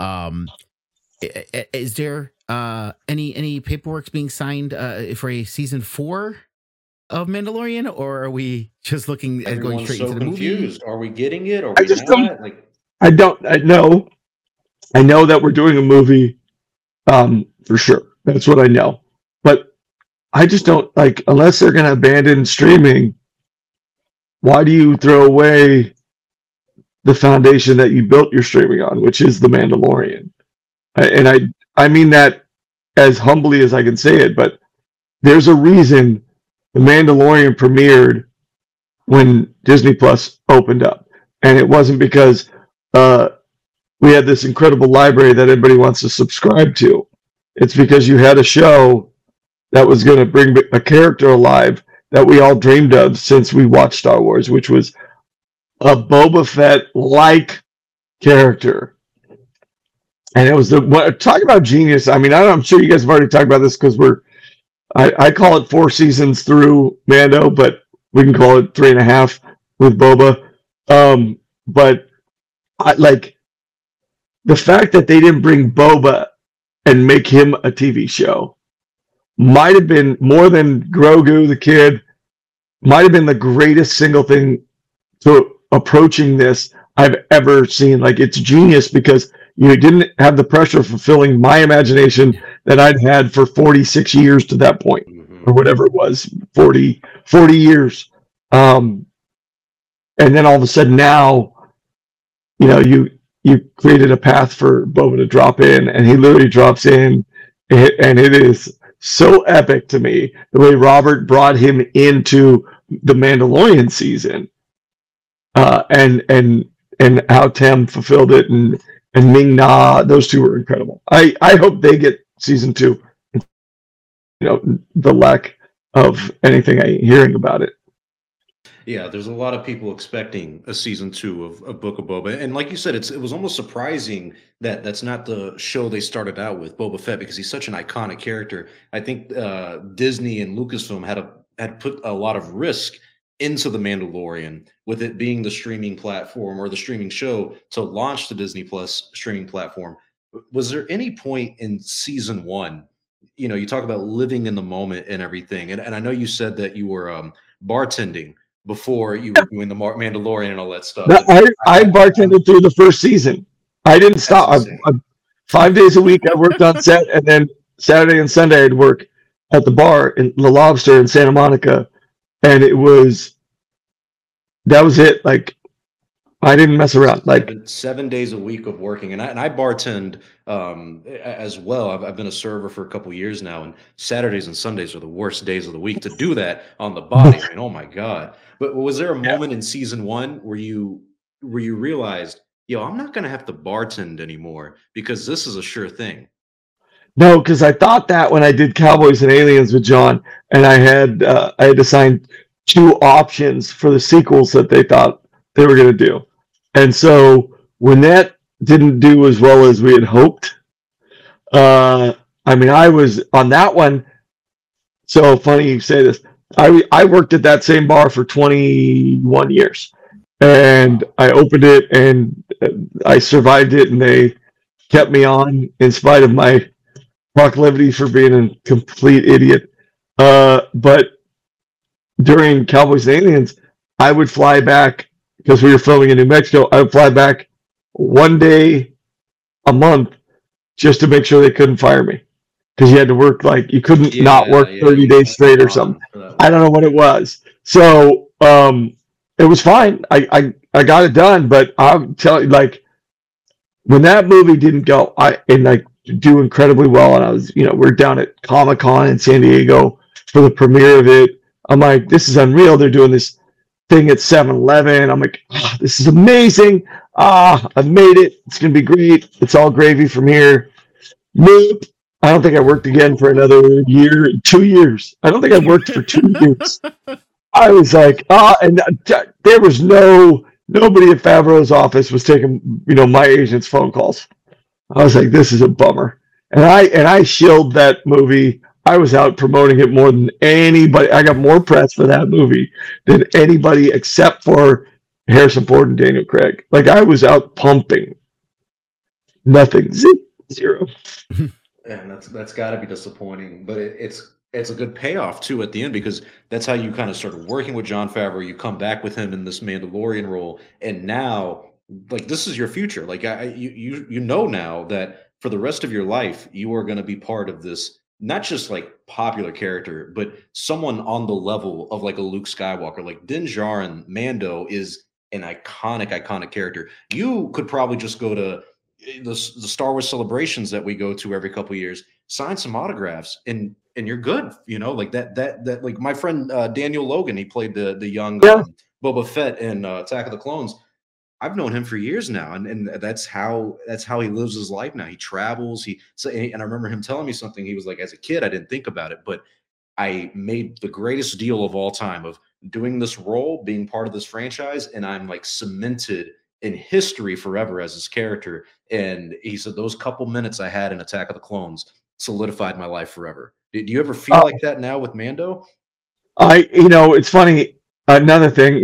Is there any paperwork being signed for a season 4 of Mandalorian, or are we just looking at going straight into the confused. movie? Are we getting it? Or I just don't. I know. I know that we're doing a movie, for sure. That's what I know. But I just don't unless they're going to abandon streaming. Why do you throw away the foundation that you built your streaming on, which is the Mandalorian? And I mean that as humbly as I can say it, but there's a reason the Mandalorian premiered when Disney Plus opened up, and it wasn't because we had this incredible library that everybody wants to subscribe to. It's because you had a show that was going to bring a character alive that we all dreamed of since we watched Star Wars, which was a Boba Fett-like character. And it was talk about genius. I mean, I'm sure you guys have already talked about this because I call it 4 seasons through Mando, but we can call it 3.5 with Boba. But the fact that they didn't bring Boba and make him a TV show might have been more than Grogu the kid, might have been the greatest single thing to approaching this I've ever seen. It's genius because you didn't have the pressure of fulfilling my imagination that I'd had for 46 years to that point, or whatever it was, 40 years. And then all of a sudden now, you created a path for Boba to drop in, and he literally drops in, and it is so epic to me the way Robert brought him into the Mandalorian season, and how Tim fulfilled it, and Ming Na, those two were incredible. I hope they get season 2. The lack of anything hearing about it. Yeah, there's a lot of people expecting a season 2 of Book of Boba, and like you said, it was almost surprising that that's not the show they started out with, Boba Fett, because he's such an iconic character. I think Disney and Lucasfilm had put a lot of risk into the Mandalorian, with it being the streaming platform or the streaming show to launch the Disney Plus streaming platform. Was there any point in season 1? You talk about living in the moment and everything, and I know you said that you were bartending before you were doing the Mandalorian and all that stuff. No, I bartended through the first season. I didn't stop. 5 days a week I worked on set, and then Saturday and Sunday I'd work at the bar in the Lobster in Santa Monica, and that was it. I didn't mess around. 7 days a week of working, and I bartend as well. I've been a server for a couple years now, and Saturdays and Sundays are the worst days of the week to do that on the body. I mean, oh my god! But was there a moment in season 1 where you realized, I'm not going to have to bartend anymore because this is a sure thing? No, because I thought that when I did Cowboys and Aliens with John, and I had assigned 2 options for the sequels that they thought they were going to do. And so when that didn't do as well as we had hoped, I was on that one. So funny you say this. I worked at that same bar for 21 years, and I opened it, and I survived it, and they kept me on in spite of my proclivity for being a complete idiot. But during Cowboys and Aliens, I would fly back because we were filming in New Mexico. I would fly back 1 day a month just to make sure they couldn't fire me, because you had to work you couldn't not work 30 days straight or something. I don't know what it was. So, and it was fine. I got it done, but I'm telling you, like, when that movie didn't go, like do incredibly well, and I was, we're down at Comic-Con in San Diego for the premiere of it. I'm like, this is unreal. They're doing this thing at 7-Eleven. I'm like, this is amazing. I've made it. It's gonna be great. It's all gravy from here. Nope. I don't think I worked again for another 2 years. I don't think I worked for 2 years. I was like, and there was nobody at Favreau's office was taking, my agent's phone calls. I was like, this is a bummer. And I shilled that movie. I was out promoting it more than anybody. I got more press for that movie than anybody except for Harrison Ford and Daniel Craig. Like, I was out pumping. Nothing. Zero. And that's got to be disappointing, but it's a good payoff too at the end, because that's how you kind of started working with Jon Favreau. You come back with him in this Mandalorian role, and now, like, this is your future. Like, you know now that for the rest of your life you are going to be part of this, not just like popular character, but someone on the level of like a Luke Skywalker. Like, Din Djarin, Mando, is an iconic character. You could probably just go to the Star Wars celebrations that we go to every couple of years, sign some autographs, and you're good. Like that like my friend Daniel Logan, he played the young Boba Fett in Attack of the Clones. I've known him for years now, and that's how he lives his life now. He travels. And I remember him telling me something. He was like, as a kid, I didn't think about it, but I made the greatest deal of all time of doing this role, being part of this franchise, and I'm like cemented in history forever as his character. And he said those couple minutes I had in Attack of the Clones solidified my life forever. Do you ever feel like that now with Mando? It's funny. Another thing,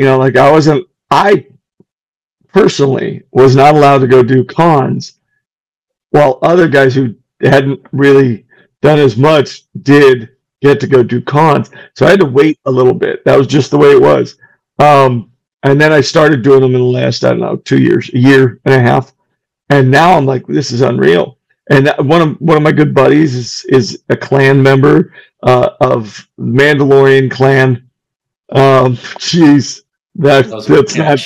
I personally was not allowed to go do cons, while other guys who hadn't really done as much did get to go do cons. So I had to wait a little bit. That was just the way it was. And then I started doing them in the last, I don't know, 2 years, a year and a half. And now I'm like, this is unreal. And one of my good buddies is a clan member of Mandalorian clan. Jeez, that's not.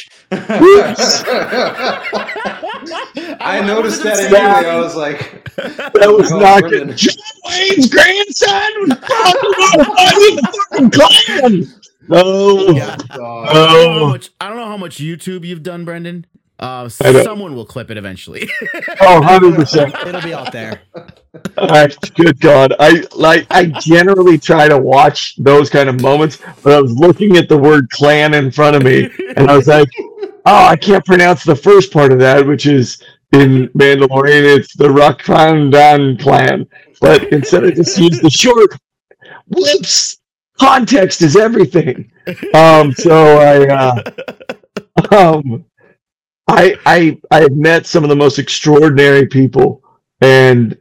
I noticed that immediately. I was like, that was not good. John Wayne's grandson was talking about the fucking clan. No. I don't know how much YouTube you've done, Brendan. Someone will clip it eventually. 100%. It'll be out there. Good God. I generally try to watch those kind of moments, but I was looking at the word clan in front of me, and I was like, I can't pronounce the first part of that, which is in Mandalorian, it's the Rakhandan clan. But instead I just use the short, whoops, context is everything. So I have met some of the most extraordinary people, and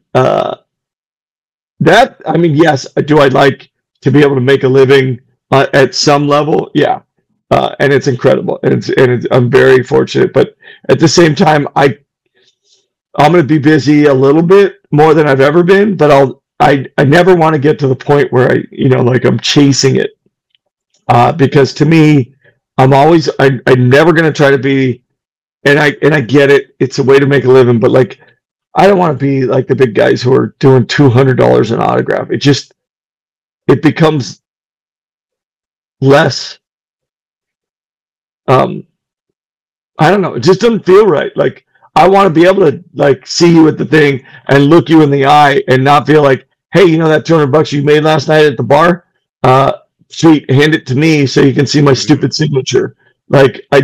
yes, do I like to be able to make a living at some level? Yeah, and it's incredible, and I'm very fortunate. But at the same time, I'm going to be busy a little bit more than I've ever been. But I never want to get to the point where I'm chasing it, because to me, I'm never going to try to be. And I get it. It's a way to make a living, but like, I don't want to be like the big guys who are doing $200 an autograph. It becomes less. I don't know. It just doesn't feel right. Like, I want to be able to like see you at the thing and look you in the eye and not feel like, hey, that $200 you made last night at the bar? Sweet, hand it to me so you can see my stupid signature. Like, I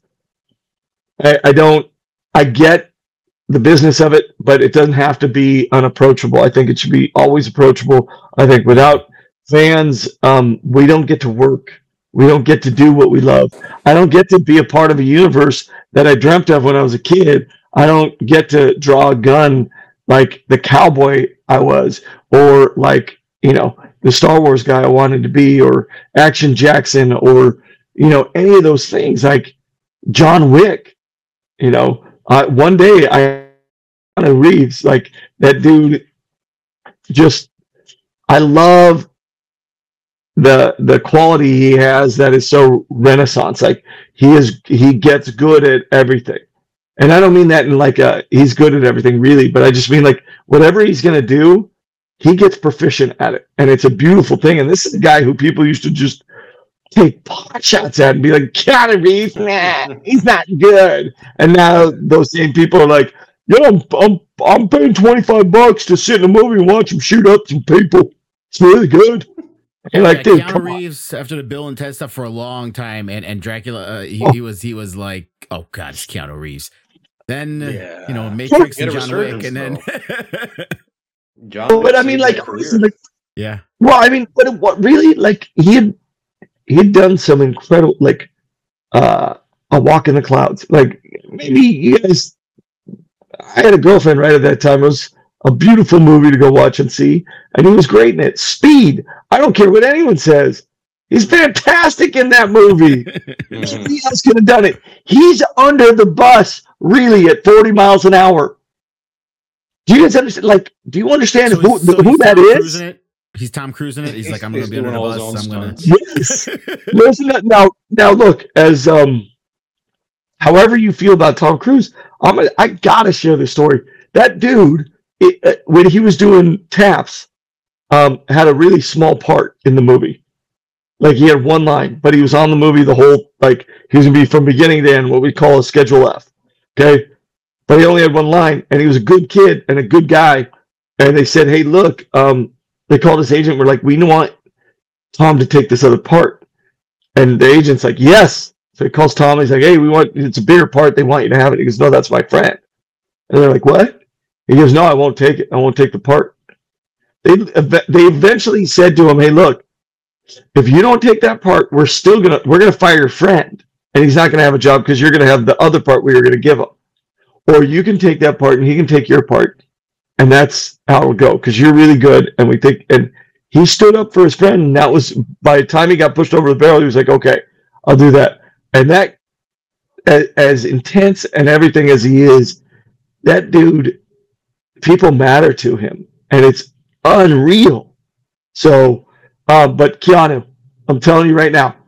get the business of it, but it doesn't have to be unapproachable. I think it should be always approachable. I think without fans, we don't get to work. We don't get to do what we love. I don't get to be a part of a universe that I dreamt of when I was a kid. I don't get to draw a gun like the cowboy I was, or like, the Star Wars guy I wanted to be, or Action Jackson, or, any of those things, like John Wick. One day Keanu Reeves, like that dude, I love the quality he has that is so Renaissance. Like he gets good at everything. And I don't mean that in like he's good at everything really, but I just mean like whatever he's gonna do, he gets proficient at it. And it's a beautiful thing. And this is a guy who people used to just take pot shots at and be like, Keanu Reeves, nah, he's not good. And now those same people are like, yo, I'm paying $25 to sit in a movie and watch him shoot up some people. It's really good. And like, dude, Keanu Reeves, after the Bill and Ted stuff for a long time, and Dracula, he was like, oh god, it's Keanu Reeves. Then Matrix and John Wick, and then John. But I mean, like, yeah. Well, I mean, but what really, like, he'd done some incredible, like, A Walk in the Clouds. Like, maybe you guys, I had a girlfriend right at that time. It was a beautiful movie to go watch and see, and he was great in it. Speed. I don't care what anyone says. He's fantastic in that movie. Nobody else could have done it. He's under the bus, really, at 40 miles an hour. Do you guys understand? Like, do you understand who that is? He's Tom Cruise in it. He's like, I'm going to be under the bus. I'm going to. Yes. Listen, now look, as however you feel about Tom Cruise, I gotta share this story. That dude, when he was doing Taps, had a really small part in the movie. Like, he had one line, but he was on the movie the whole, like, he was going to be from beginning to end, what we call a Schedule F. Okay? But he only had one line, and he was a good kid and a good guy. And they said, hey, look, they called his agent. We're like, we want Tom to take this other part. And the agent's like, yes. So he calls Tom. He's like, hey, it's a bigger part. They want you to have it. He goes, no, that's my friend. And they're like, what? He goes, no, I won't take it. I won't take the part. They eventually said to him, hey, look, if you don't take that part, we're gonna fire your friend, and he's not gonna have a job because you're gonna have the other part we were gonna give him. Or you can take that part and he can take your part, and that's how it'll go because you're really good. And we think, and he stood up for his friend, and that was, by the time he got pushed over the barrel, he was like, okay, I'll do that. And that, as intense and everything as he is, that dude, people matter to him, and it's unreal. So. But Keanu, I'm telling you right now,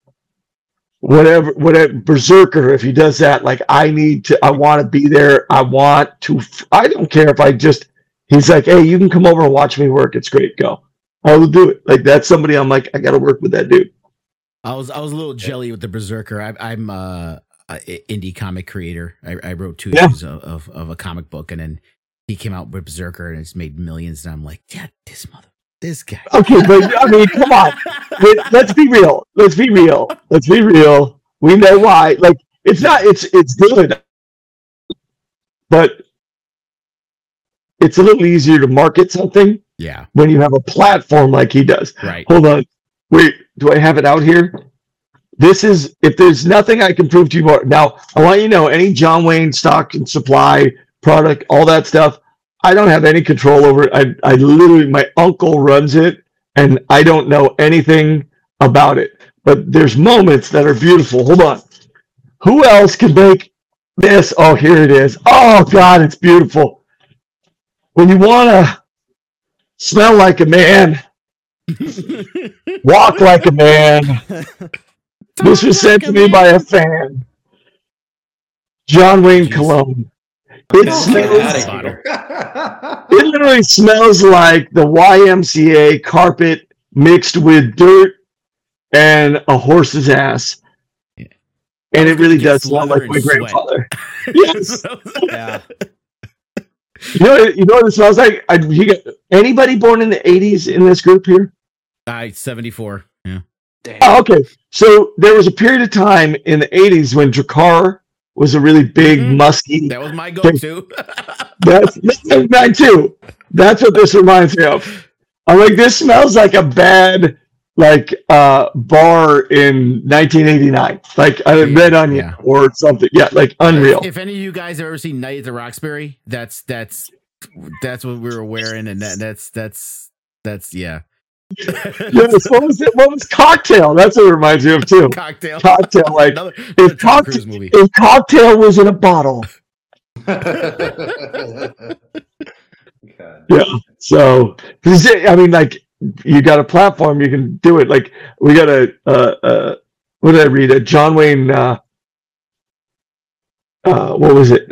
whatever, Berserker, if he does that, like, I want to be there. I don't care if he's like, hey, you can come over and watch me work. It's great. Go. I will do it. Like, that's somebody I'm like, I got to work with that dude. I was a little jelly with the Berserker. I'm a indie comic creator. I wrote 2 issues of a comic book, and then he came out with Berserker and it's made millions. And I'm like, yeah, this guy. Okay, but I mean, come on. Let's be real. We know why. Like, it's good. But it's a little easier to market something when you have a platform like he does. Right. Hold on. Wait, do I have it out here? This is, if there's nothing I can prove to you more. Now, I want you to know, any John Wayne stock and supply product, all that stuff, I don't have any control over it. I literally, my uncle runs it, and I don't know anything about it. But there's moments that are beautiful. Hold on. Who else can make this? Oh, here it is. Oh, God, it's beautiful. When you want to smell like a man, walk like a man. This was sent to me by a fan. John Wayne Cologne. It literally smells like the YMCA carpet mixed with dirt and a horse's ass. Yeah. And it really does smell like my grandfather. Yes. Yeah. You know what it smells like? Anybody born in the 80s in this group here? 74. Yeah. Damn. Oh, okay. So there was a period of time in the 80s when Drakkar was a really big, musky. That was my go-to. That's mine too. That's what this reminds me of. I'm like, this smells like a bad, like, bar in 1989, like a Red Onion or something. Yeah, like unreal. If any of you guys have ever seen Night at the Roxbury, that's what we were wearing, and that's yeah. Yes, what was Cocktail? That's what it reminds me of too. Cocktail, like another if Cocktail was in a bottle. God. Yeah. So, I mean, like, you got a platform, you can do it. Like we got what did I read? A John Wayne. What was it?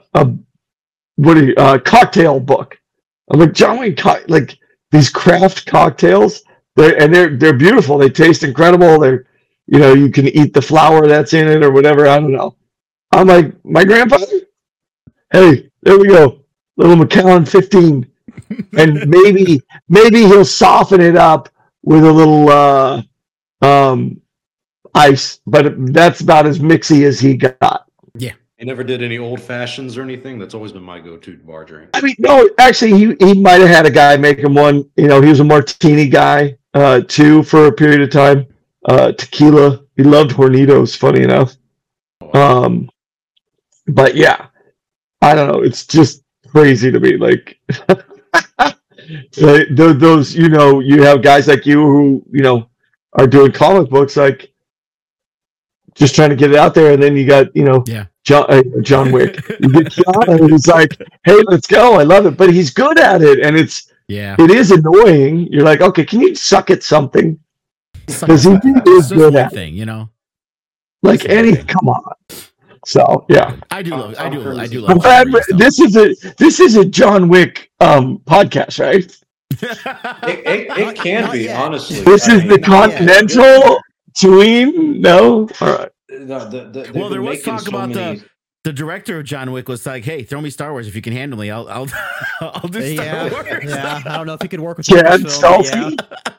Cocktail book. I'm like John Wayne, like these craft cocktails. They're beautiful. They taste incredible. You can eat the flour that's in it or whatever. I don't know. I'm like, my grandfather. Hey, there we go, little Macallan 15, and maybe he'll soften it up with a little ice, but that's about as mixy as he got. Yeah. I never did any old fashions or anything. That's always been my go-to bar drink. I mean, no, actually, he might have had a guy make him one. He was a martini guy too for a period of time. Tequila. He loved Hornitos. Funny enough. But yeah, I don't know. It's just crazy to me. Like those, you have guys like you who are doing comic books, like just trying to get it out there, and then you got John Wick. You get Keanu, and he's like, "Hey, let's go! I love it," but he's good at it, and it is annoying. You're like, okay, can you suck at something? Because he is good at it. Like come on. So yeah, I do love. I'm glad this is a John Wick podcast, right? It can be, honestly. This is the Continental Tween. No, all right. Well, there was talk about the director of John Wick was like, "Hey, throw me Star Wars if you can handle me. I'll do Star Wars." Yeah, I don't know if he could work with Chad Stahelski.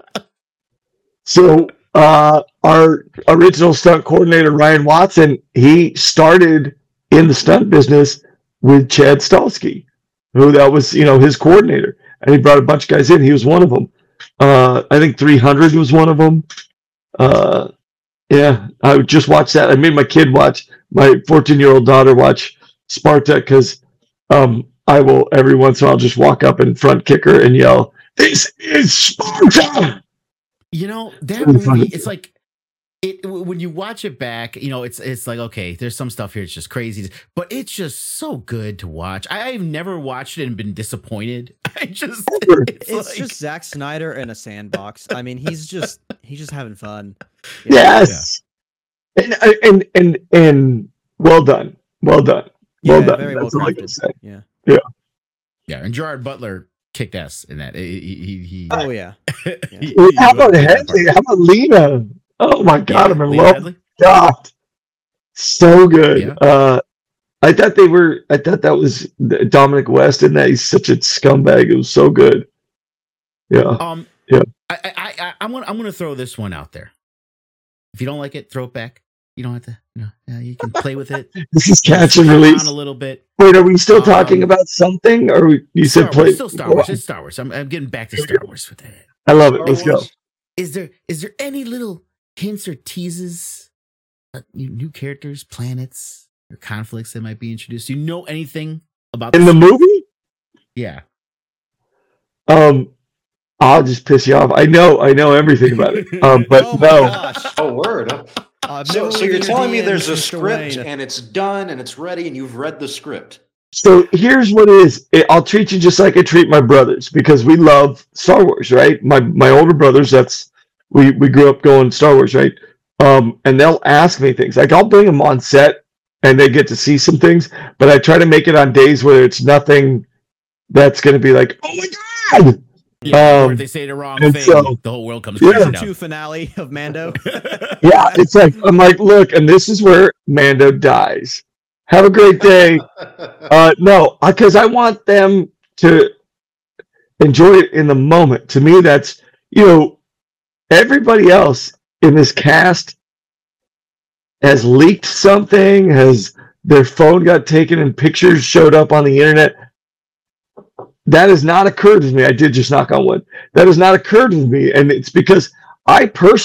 So our original stunt coordinator Ryan Watson, he started in the stunt business with Chad Stahelski, who that was his coordinator, and he brought a bunch of guys in. He was one of them. I think 300 was one of them. Yeah, I just watched that. I made my 14-year-old daughter watch Sparta because I will every once in a while just walk up and front kick her and yell, "This is Sparta!" That movie, it's like when you watch it back, it's like, okay, there's some stuff here. It's just crazy, but it's just so good to watch. I've never watched it and been disappointed. It's just Zack Snyder in a sandbox. I mean, he's just having fun. Yes. Yeah. And well done. Well done. Well done. Very That's well all I can say. Yeah. And Gerard Butler kicked ass in that. Oh yeah. How about Hedley? How about Lena? Oh my God, I'm in love. God, so good. Yeah. I thought that was Dominic West, and that he's such a scumbag. It was so good. Yeah. Yeah. I'm gonna throw this one out there. If you don't like it, throw it back. You don't have to. You can play with it. This is catch and release a little bit. Wait, are we still talking about something, or you said play? Still Star Wars. It's Star Wars. I'm getting back to Star Wars with that. I love it. Let's go. Is there any little hints or teases, new characters, planets, or conflicts that might be introduced? Do you know anything about in the movie? Yeah. I'll just piss you off. I know everything about it. But oh no. Gosh. Oh, word. So you're telling me there's a script and it's done and it's ready and you've read the script. So here's what it is. I'll treat you just like I treat my brothers because we love Star Wars, right? My older brothers, we grew up going Star Wars, right? And they'll ask me things. Like I'll bring them on set and they get to see some things, but I try to make it on days where it's nothing that's going to be like, oh my God. Yeah, or if they say the wrong thing, the whole world comes crashing down. Finale of Mando. Yeah, it's like I'm like, look, and this is where Mando dies. Have a great day. No, because I want them to enjoy it in the moment. To me, that's everybody else in this cast has leaked something, has their phone got taken and pictures showed up on the internet. That has not occurred to me. I did just knock on wood. That has not occurred to me. And it's because I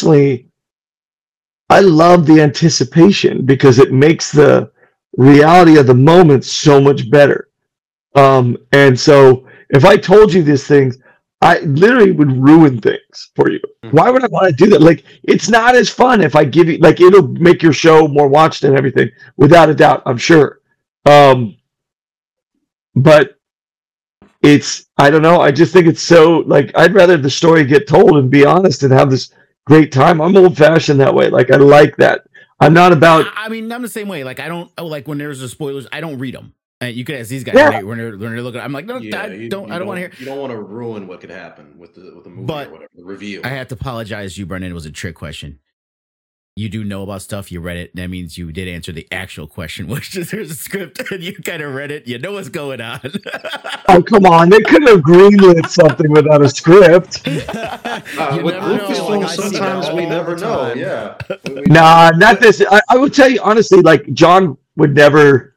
love the anticipation because it makes the reality of the moment so much better. And so if I told you these things, I literally would ruin things for you. Why would I want to do that? Like, it's not as fun if I give you, like, it'll make your show more watched and everything, without a doubt, I'm sure. But it's, I don't know. I just think it's so, like, I'd rather the story get told and be honest and have this great time. I'm old fashioned that way. Like, I like that. I'm not about. I mean, I'm the same way. Like, I don't like when there's a spoilers. I don't read them. And you can ask these guys when they're looking. I'm like, no, I don't want to hear. You don't want to ruin what could happen with the movie but or whatever. The review. I have to apologize to you, Brendan. It was a trick question. You do know about stuff. You read it. That means you did answer the actual question, which is there's a script and you kind of read it. You know what's going on. Oh, come on. They couldn't have greenlit something without a script. With Lucasfilm, sometimes we never know. Yeah. Nah, not this. I would tell you honestly, like, John would never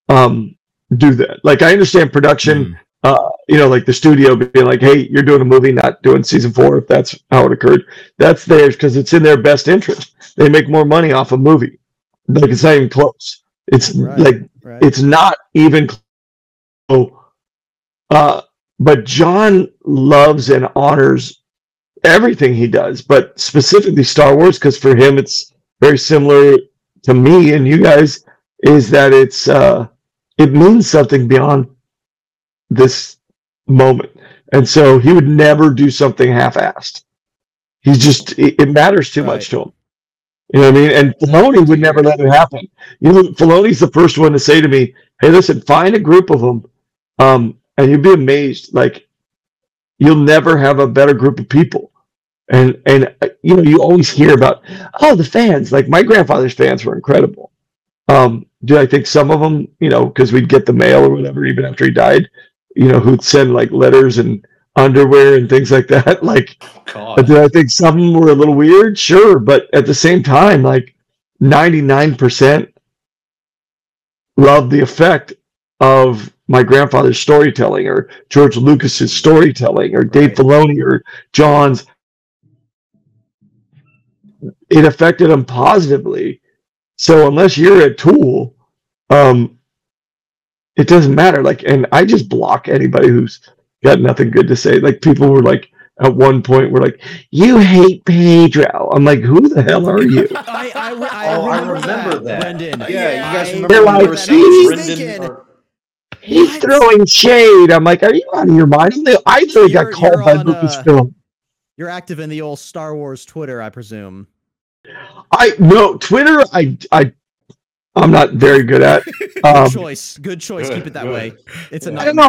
do that. Like, I understand production, like the studio being like, hey, you're doing a movie, not doing season 4, if that's how it occurred. That's theirs because it's in their best interest. They make more money off a movie. Like, it's not even close. It's it's not even close. But John loves and honors everything he does, but specifically Star Wars, because for him it's very similar to me and you guys, is that it means something beyond this moment. And so he would never do something half-assed. He's just, it matters too much to him. You know what I mean? And Filoni would never let it happen. You know, Filoni's the first one to say to me, hey, listen, find a group of them, and you'd be amazed. Like, you'll never have a better group of people. And you always hear about, the fans. Like, my grandfather's fans were incredible. Do I think some of them, because we'd get the mail or whatever, even after he died, who'd send like letters and underwear and things like that. Like, do I think some of them were a little weird? Sure. But at the same time, like 99% loved the effect of my grandfather's storytelling or George Lucas's storytelling or Dave Filoni or John's. It affected them positively. So unless you're a tool, it doesn't matter. Like, and I just block anybody who's got nothing good to say. Like, people were like, at one point, were like, you hate Pedro. I'm like, who the hell are you? I remember that. Brendan. Yeah, you guys remember They're when like, you were saying Brendan? He's throwing shade. I'm like, are you out of your mind? I really got called by Lucasfilm. You're active in the old Star Wars Twitter, I presume. Twitter, I'm not very good at. Good choice. Keep it that way. It's a nightmare.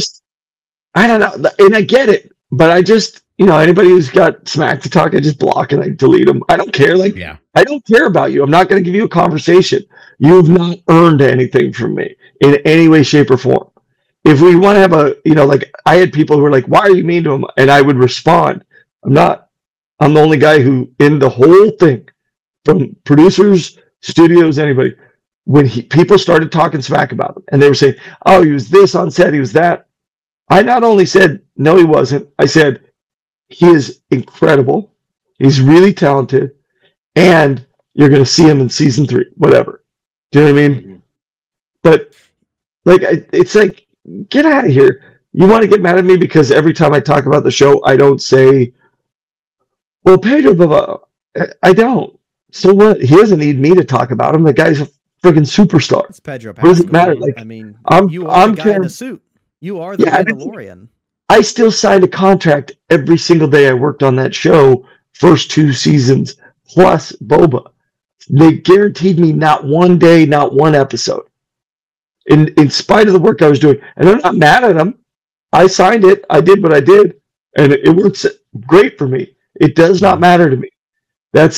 I don't know. And I get it, but I just, anybody who's got smack to talk, I just block and I delete them. I don't care. Like, I don't care about you. I'm not going to give you a conversation. You've not earned anything from me in any way, shape, or form. If we want to have like, I had people who were like, why are you mean to him? And I would respond, I'm not. I'm the only guy who, in the whole thing, from producers, studios, anybody, when people started talking smack about him, and they were saying, oh, he was this on set, he was that, I not only said, no, he wasn't, I said, he is incredible, he's really talented, and you're going to see him in season 3, whatever. Do you know what I mean? Mm-hmm. But, like, it's like, get out of here. You want to get mad at me because every time I talk about the show, I don't say, well, Pedro, blah, blah. I don't. So what? He doesn't need me to talk about him. The guy's a freaking superstar. It's Pedro Pascal. What does it matter? Like, I mean, you are the guy in the suit. You are the Mandalorian. I still signed a contract every single day I worked on that show, first 2 seasons, plus Boba. They guaranteed me not one day, not one episode. In spite of the work I was doing. And I'm not mad at them. I signed it. I did what I did. And it works great for me. It does not matter to me. That's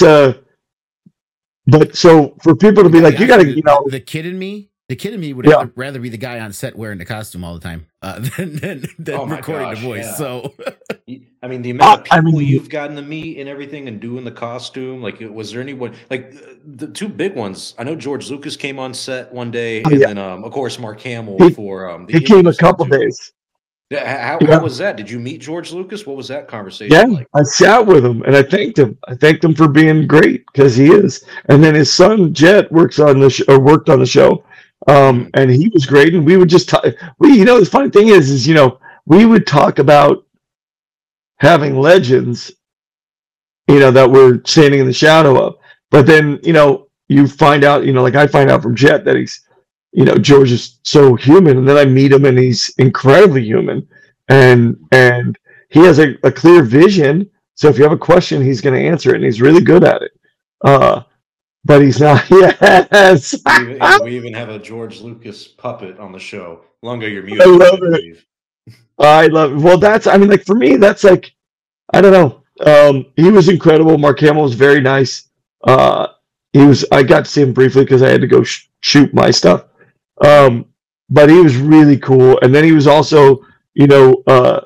but so for people to be like, you gotta, the kid in me would rather be the guy on set wearing the costume all the time than recording the voice. Yeah. So, I mean, the amount of people you've gotten to meet and everything and doing the costume, like, was there anyone, like, the 2 big ones? I know George Lucas came on set one day, and then, of course, Mark Hamill he came a couple days. How was that? Did you meet George Lucas? What was that conversation like? I sat with him and I thanked him. I thanked him for being great, because he is. And then his son Jet worked on the show, and he was great. And we would just talk. The funny thing is we would talk about having legends, that we're standing in the shadow of. But then you find out, like I find out from Jet that he's, George is so human, and then I meet him and he's incredibly human. and he has a clear vision. So if you have a question, he's going to answer it, and he's really good at it. But he's not. Yes, We even have a George Lucas puppet on the show. Lungo, you're I muted. love I it. believe. I love it. Well, that's. I mean, like for me, that's like, I don't know. He was incredible. Mark Hamill was very nice. He was. I got to see him briefly because I had to go shoot my stuff. But he was really cool. And then he was also, you know,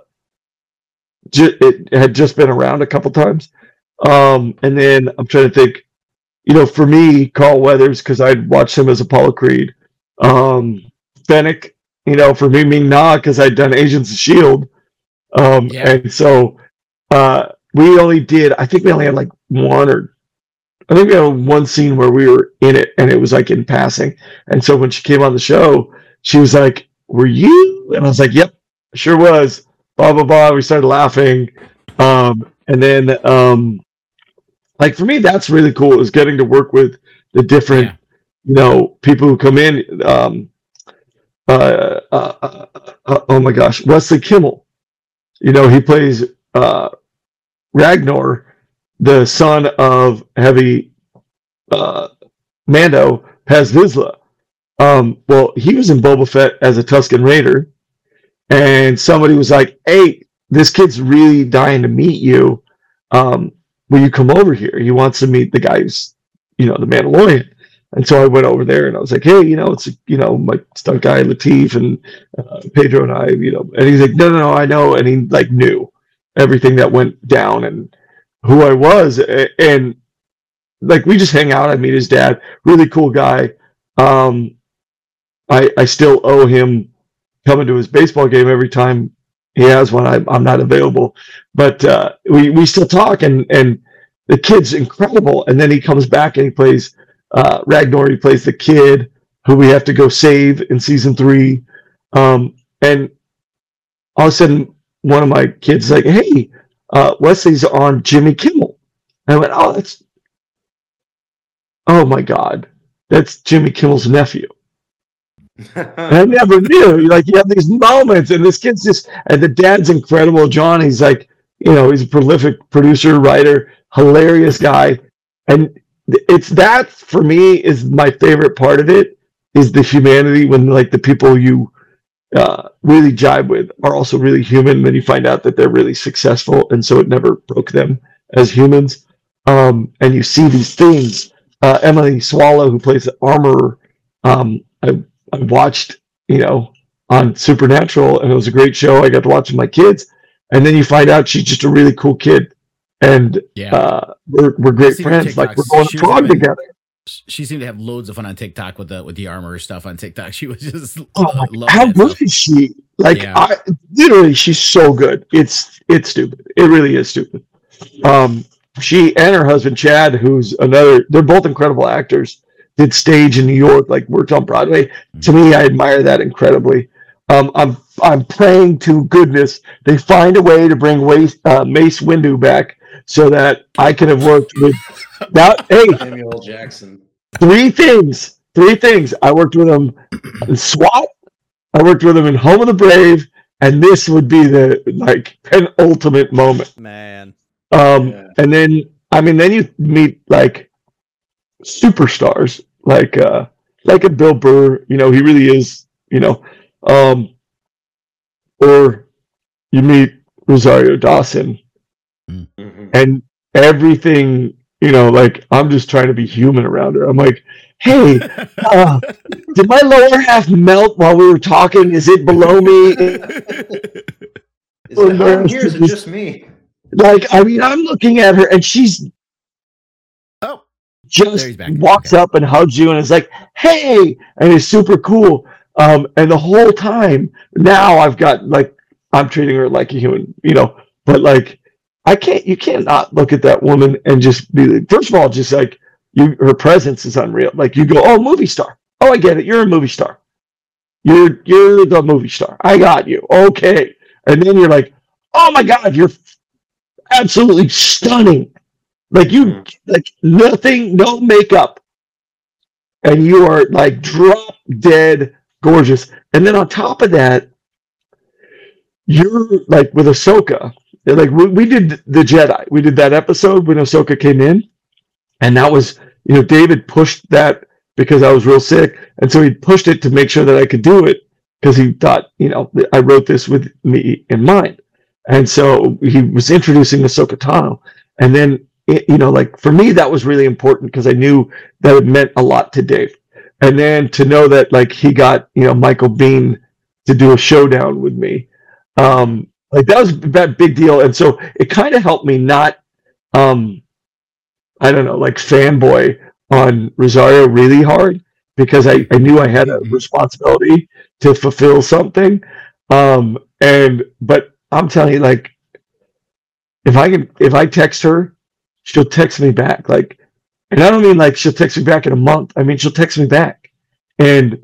it had just been around a couple times. And then I'm trying to think, you know, for me, Carl Weathers, because I'd watched him as Apollo Creed. Fennec, you know, for me, Ming Na, because I'd done Agents of S.H.I.E.L.D. And so we only did, I think we only had like I think we had one scene where we were in it, and it was like in passing. And so when she came on the show, she was like, "Were you?" And I was like, "Yep, sure was." Blah blah blah. We started laughing, and then like for me, that's really cool. Is getting to work with the different, you know, people who come in. Oh my gosh, Wesley Kimmel. You know, he plays Ragnar, the son of Heavy Mando, Paz Vizsla. Well, he was in Boba Fett as a Tusken Raider, and somebody was like, "Hey, this kid's really dying to meet you. Will you come over here? He wants to meet the guy who's, you know, the Mandalorian." And so I went over there, and I was like, "Hey, you know, it's, you know, my stunt guy Latif and Pedro and I, you know." And he's like, "No, I know," and he like knew everything that went down and who I was, and like we just hang out. I meet his dad, really cool guy. I still owe him coming to his baseball game every time he has one. I'm not available, but we still talk, and the kid's incredible. And then he comes back and he plays Ragnar. He plays the kid who we have to go save in season 3, and all of a sudden one of my kids is like, "Hey, Wesley's on Jimmy Kimmel." And I went, "Oh my God, that's Jimmy Kimmel's nephew." And I never knew. Like, you have these moments, and this kid's just, and the dad's incredible. John, he's like, you know, he's a prolific producer, writer, hilarious guy. And it's that, for me, is my favorite part of it, is the humanity when, like, the people you really jibe with are also really human. Then you find out that they're really successful, and so it never broke them as humans. And you see these things. Emily Swallow, who plays the armorer, I watched, you know, on Supernatural, and it was a great show. I got to watch with my kids, and then you find out she's just a really cool kid, and we're great friends. Like, we're going to Prague together. She seemed to have loads of fun on TikTok with the armor stuff on TikTok. She was just how good is she? Like, literally, she's so good. It's stupid. It really is stupid. She and her husband Chad, who's another, they're both incredible actors, did stage in New York, like worked on Broadway. To me, I admire that incredibly. I'm praying to goodness they find a way to bring Mace Windu back so that I can have worked with that. Hey, Samuel Jackson. Three things. I worked with him in SWAT. I worked with him in Home of the Brave, and this would be the like penultimate moment, man. And then, I mean, then you meet like superstars, like a Bill Burr. You know, he really is. You know, or you meet Rosario Dawson, and everything. You know, like, I'm just trying to be human around her. I'm like, "Hey, did my lower half melt while we were talking? Is it below me? Is it hot in here? Is it just me?" Like, I mean, I'm looking at her, and she's just walks up and hugs you, and is like, "Hey," and it's super cool. And the whole time now, I've got, like, I'm treating her like a human, you know, but like, you can't not look at that woman and just be, first of all, just like, her presence is unreal. Like, you go, "Oh, movie star. Oh, I get it. You're a movie star. You're the movie star. I got you. Okay." And then you're like, "Oh my God, you're absolutely stunning. Like, you, like, nothing, no makeup. And you are like drop dead gorgeous." And then on top of that, you're like with Ahsoka, like we did the Jedi, we did that episode when Ahsoka came in, and that was, David pushed that because I was real sick, and so he pushed it to make sure that I could do it because he thought, I wrote this with me in mind, and so he was introducing Ahsoka Tano, and then like for me that was really important because I knew that it meant a lot to Dave, and then to know that like he got Michael Biehn to do a showdown with me, like that was a big deal, and so it kind of helped me not, I don't know, like fanboy on Rosario really hard because I knew I had a responsibility to fulfill something, but I'm telling you, like if I text her, she'll text me back, like, and I don't mean like she'll text me back in a month. I mean she'll text me back, and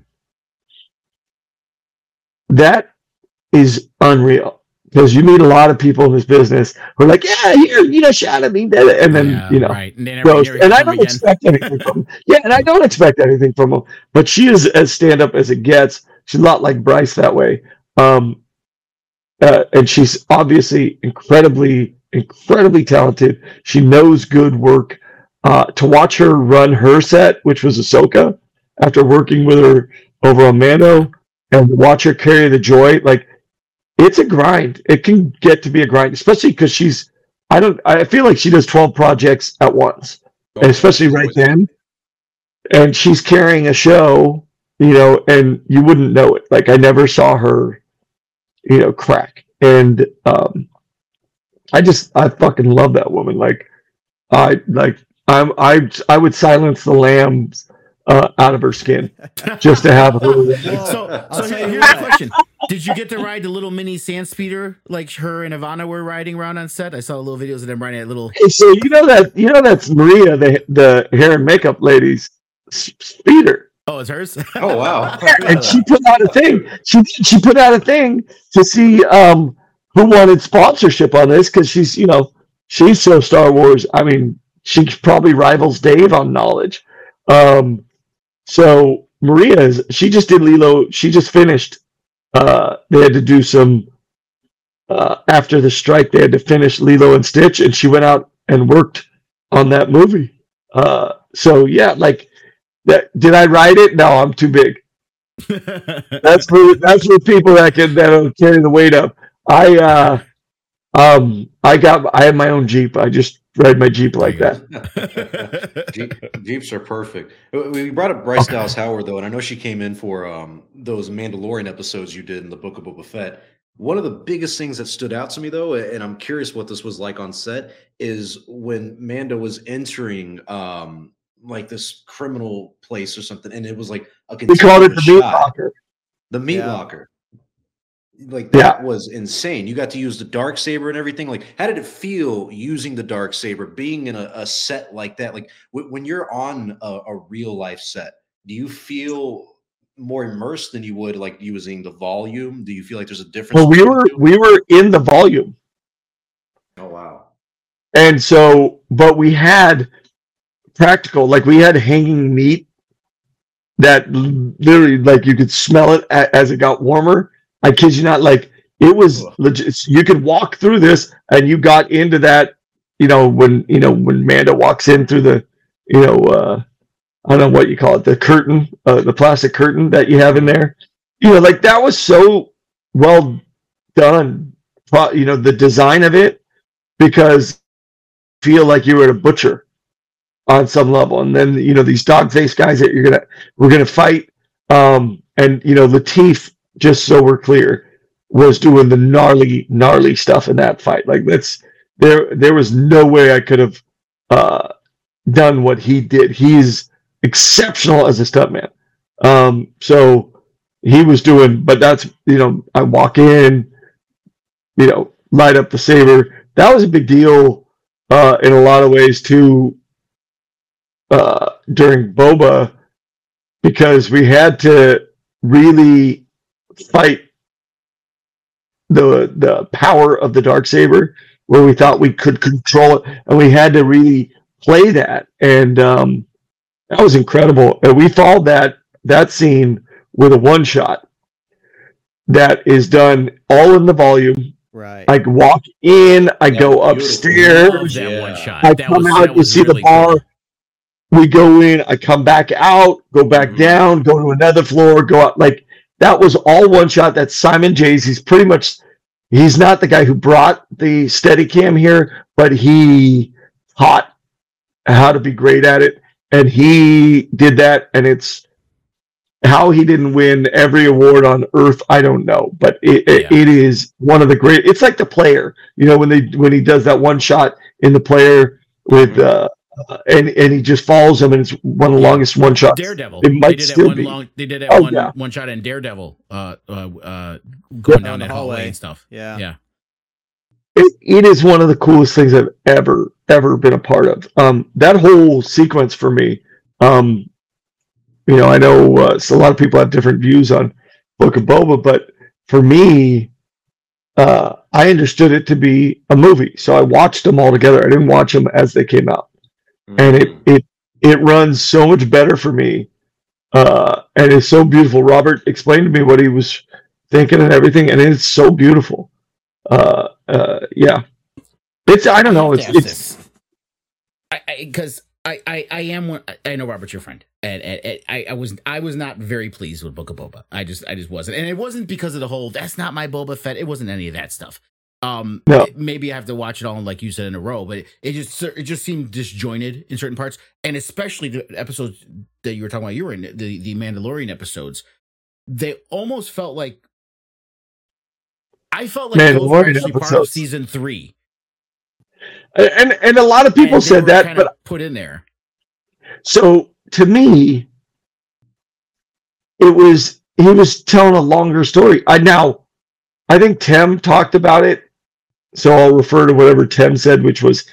that is unreal because you meet a lot of people in this business who are like, yeah, here, shout at me, and then right. And, goes, and I don't expect anything from them. Yeah, and I don't expect anything from them. But she is as stand up as it gets. She's a lot like Bryce that way, and she's obviously incredibly talented. She knows good work. To watch her run her set, which was Ahsoka, after working with her over on Mando, and watch her carry the joy, like it's a grind. It can get to be a grind, especially because I feel like she does 12 projects at once, and especially right then. And she's carrying a show, and you wouldn't know it. Like I never saw her, crack. And I fucking love that woman. Like I would silence the lambs out of her skin just to have her. So here's the question: did you get to ride the little mini sand speeder like her and Ivana were riding around on set? I saw little videos of them riding that little. Hey, so that's Maria, the hair and makeup lady's speeder. Oh, it's hers. Oh wow! And she put out a thing. She put out a thing to see who wanted sponsorship on this because she's so Star Wars. I mean, she probably rivals Dave on knowledge. So Maria she just did Lilo. She just finished. They had to do some after the strike. They had to finish Lilo and Stitch, and she went out and worked on that movie. So yeah, like that. Did I write it? No, I'm too big. That's for people that'll carry the weight up. I have my own Jeep. I just ride my Jeep like that. Jeeps are perfect. We brought up Bryce Dallas Howard though, and I know she came in for those Mandalorian episodes you did in the Book of Boba Fett. One of the biggest things that stood out to me though, and I'm curious what this was like on set, is when Mando was entering like this criminal place or something, and it was like we called it the meat locker. The meat locker. Like that was insane. You got to use the Darksaber and everything. Like, how did it feel using the Darksaber, being in a set like that? Like when you're on a real life set, do you feel more immersed than you would like using the volume? Do you feel like there's a difference? Well, we were in the volume. Oh wow. And so, but we had practical, like we had hanging meat that literally like you could smell it as it got warmer. I kid you not, like it was legit. You could walk through this and you got into that, when Mando walks in through the, I don't know what you call it, the curtain, the plastic curtain that you have in there. Like that was so well done, the design of it, because you feel like you were at a butcher on some level. And then, these dog-faced guys that we're gonna fight. And Lateef, just so we're clear, was doing the gnarly stuff in that fight. Like there was no way I could have done what he did. He's exceptional as a stuntman. So he was doing, but that's, I walk in, light up the saber. That was a big deal in a lot of ways too during Boba, because we had to really fight the power of the Darksaber, where we thought we could control it, and we had to really play that, and that was incredible. And we followed that scene with a one shot, that is done all in the volume. Right. I walk in, I That's go beautiful. upstairs, Love that Yeah. one shot. I That come was, out, that you was see really the bar. cool. We go in, I come back out, go back Mhm. down, go to another floor, go out. Like that was all one shot. That's Simon Jay's. He's not the guy who brought the Steadicam here, but he taught how to be great at it. And he did that. And it's how he didn't win every award on earth. I don't know, but it is one of the great, it's like The Player, when he does that one shot in The Player with, and he just follows him, and it's one of the longest one shots. Daredevil. It might They did still that be. They did that Oh, one yeah. one shot in Daredevil, going Down down the that hallway hallway. and stuff. Yeah. Yeah. It is one of the coolest things I've ever been a part of. That whole sequence for me, I know so a lot of people have different views on Book of Boba, but for me, I understood it to be a movie, so I watched them all together. I didn't watch them as they came out, and it runs so much better for me, and it's so beautiful. Robert explained to me what he was thinking and everything, and it's so beautiful. Yeah, it's I don't know. It's because I am one. I know Robert's your friend, and I was not very pleased with Book of Boba. I just wasn't, and it wasn't because of the whole "that's not my Boba Fett." It wasn't any of that stuff. No. Maybe I have to watch it all, like you said, in a row, but it just seemed disjointed in certain parts, and especially the episodes that you were talking about. You were in the Mandalorian episodes. They almost felt like I felt like those were Mandalorian actually part of episodes. season 3. And a lot of people And they said were that, kinda but put in there. so to me, he was telling a longer story. I think Tim talked about it, so I'll refer to whatever Tim said, which was,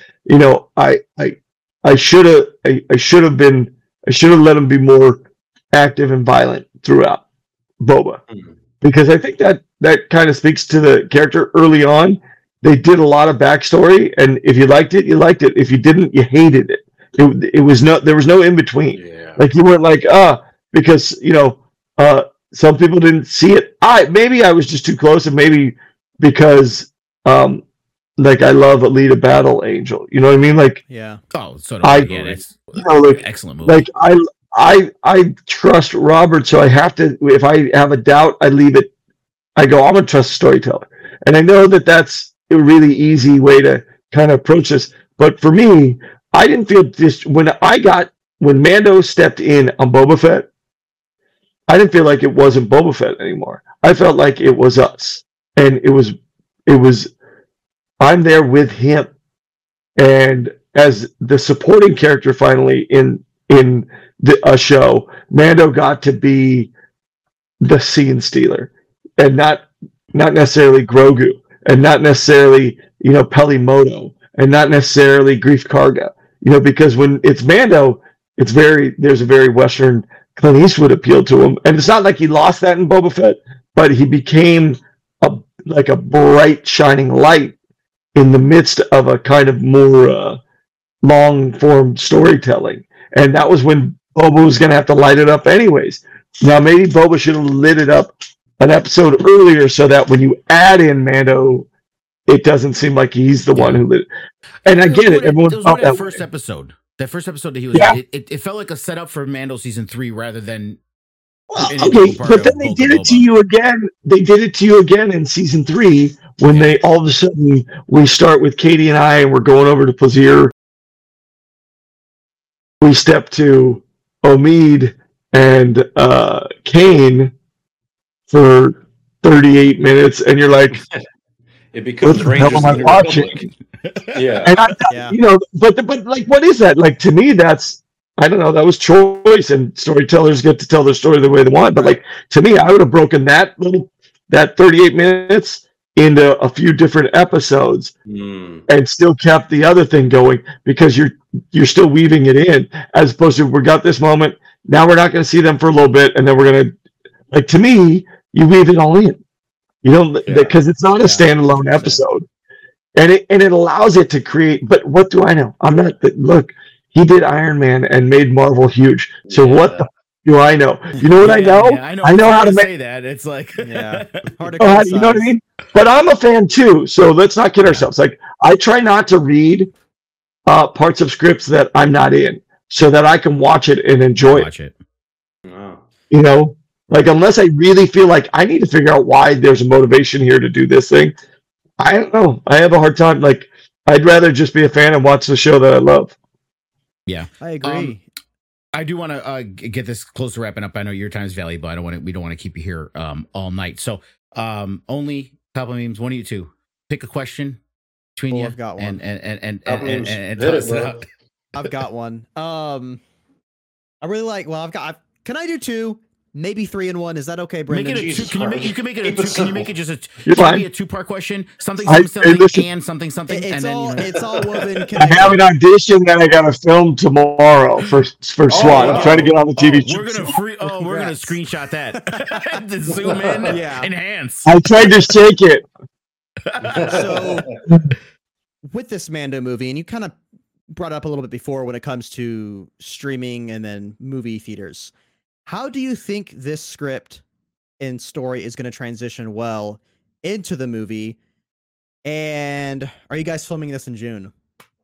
I should have let him be more active and violent throughout Boba, because I think that kind of speaks to the character early on. They did a lot of backstory, and if you liked it, you liked it. If you didn't, you hated it. There was no in between. Yeah. Like you weren't like, because some people didn't see it. Maybe I was just too close, and maybe because like I love Alita Battle Angel. You know what I mean? Like Yeah. Oh, so I- that's like excellent movie. like I trust Robert, so I have to. If I have a doubt, I leave it. I go, I'm gonna trust the storyteller, and I know that that's a really easy way to kind of approach this. But for me, I didn't feel this when Mando stepped in on Boba Fett. I didn't feel like it wasn't Boba Fett anymore. I felt like it was us, and it was. I'm there with him, and as the supporting character, finally in a show, Mando got to be the scene stealer, and not necessarily Grogu, and not necessarily Pelimoto, and not necessarily Grief Karga. Because when it's Mando, there's a very Western Clint Eastwood appeal to him, and it's not like he lost that in Boba Fett, but he became like a bright shining light in the midst of a kind of more long form storytelling, and that was when Boba was going to have to light it up anyways. Now maybe Boba should have lit it up an episode earlier, so that when you add in Mando, it doesn't seem like he's the one who lit it. And I get it. Everyone felt that first way. episode. That first episode that he was in, it felt like a setup for Mando season 3 rather than Okay, but then they did it to you again. They did it to you again in season 3 when they all of a sudden we start with Katie and I, and we're going over to Plaisir. We step to Omid and Kane for 38 minutes, and you're like, It becomes what the hell am I Rangers watching? Yeah. And but like, what is that? Like, to me, that's, I don't know, that was choice, and storytellers get to tell their story the way they want. But like, to me, I would have broken that 38 minutes into a few different episodes and still kept the other thing going, because you're still weaving it in, as opposed to, we got this moment, now we're not going to see them for a little bit, and then we're going to, like, to me, you weave it all in. You don't, because it's not a standalone episode, and it allows it to create. But what do I know? I'm not. Look, he did Iron Man and made Marvel huge. So what the do I know? You know what I know? Yeah, I know. I know how to make. say that. It's like, Yeah, hard to Oh, you know what I criticize. mean? But I'm a fan too, so let's not kid ourselves. Like I try not to read parts of scripts that I'm not in, so that I can watch it and enjoy it. watch it. Wow. You know, like unless I really feel like I need to figure out why there's a motivation here to do this thing, I don't know. I have a hard time. Like I'd rather just be a fan and watch the show that I love. Yeah, I agree. I do want to get this close to wrapping up. I know your time's valuable. I don't want to. We don't want to keep you here all night. So, only couple of memes. One of you two pick a question between you. I've got one. And Hit toss it, it bro. out. I've got one. I really like. Well, can I do two? Maybe 3 in 1. Is that okay, Make Brendan? it a two. Jesus Can you make? Christ. You can make it a Keep it two. Can you make simple. it just a? You're Can it fine. be a 2-part question? Something, I- something, listen, and something, something, It's and then all you know. it's all woven. I have an audition that I got to film tomorrow for SWAT. wow. I'm trying to get on the TV show. We're gonna free. Oh, we're gonna Congrats. screenshot that. To zoom in. Yeah. Enhance. I tried to shake it. So with this Mando movie, and you kind of brought it up a little bit before when it comes to streaming and then movie theaters, how do you think this script and story is going to transition well into the movie? And are you guys filming this in June?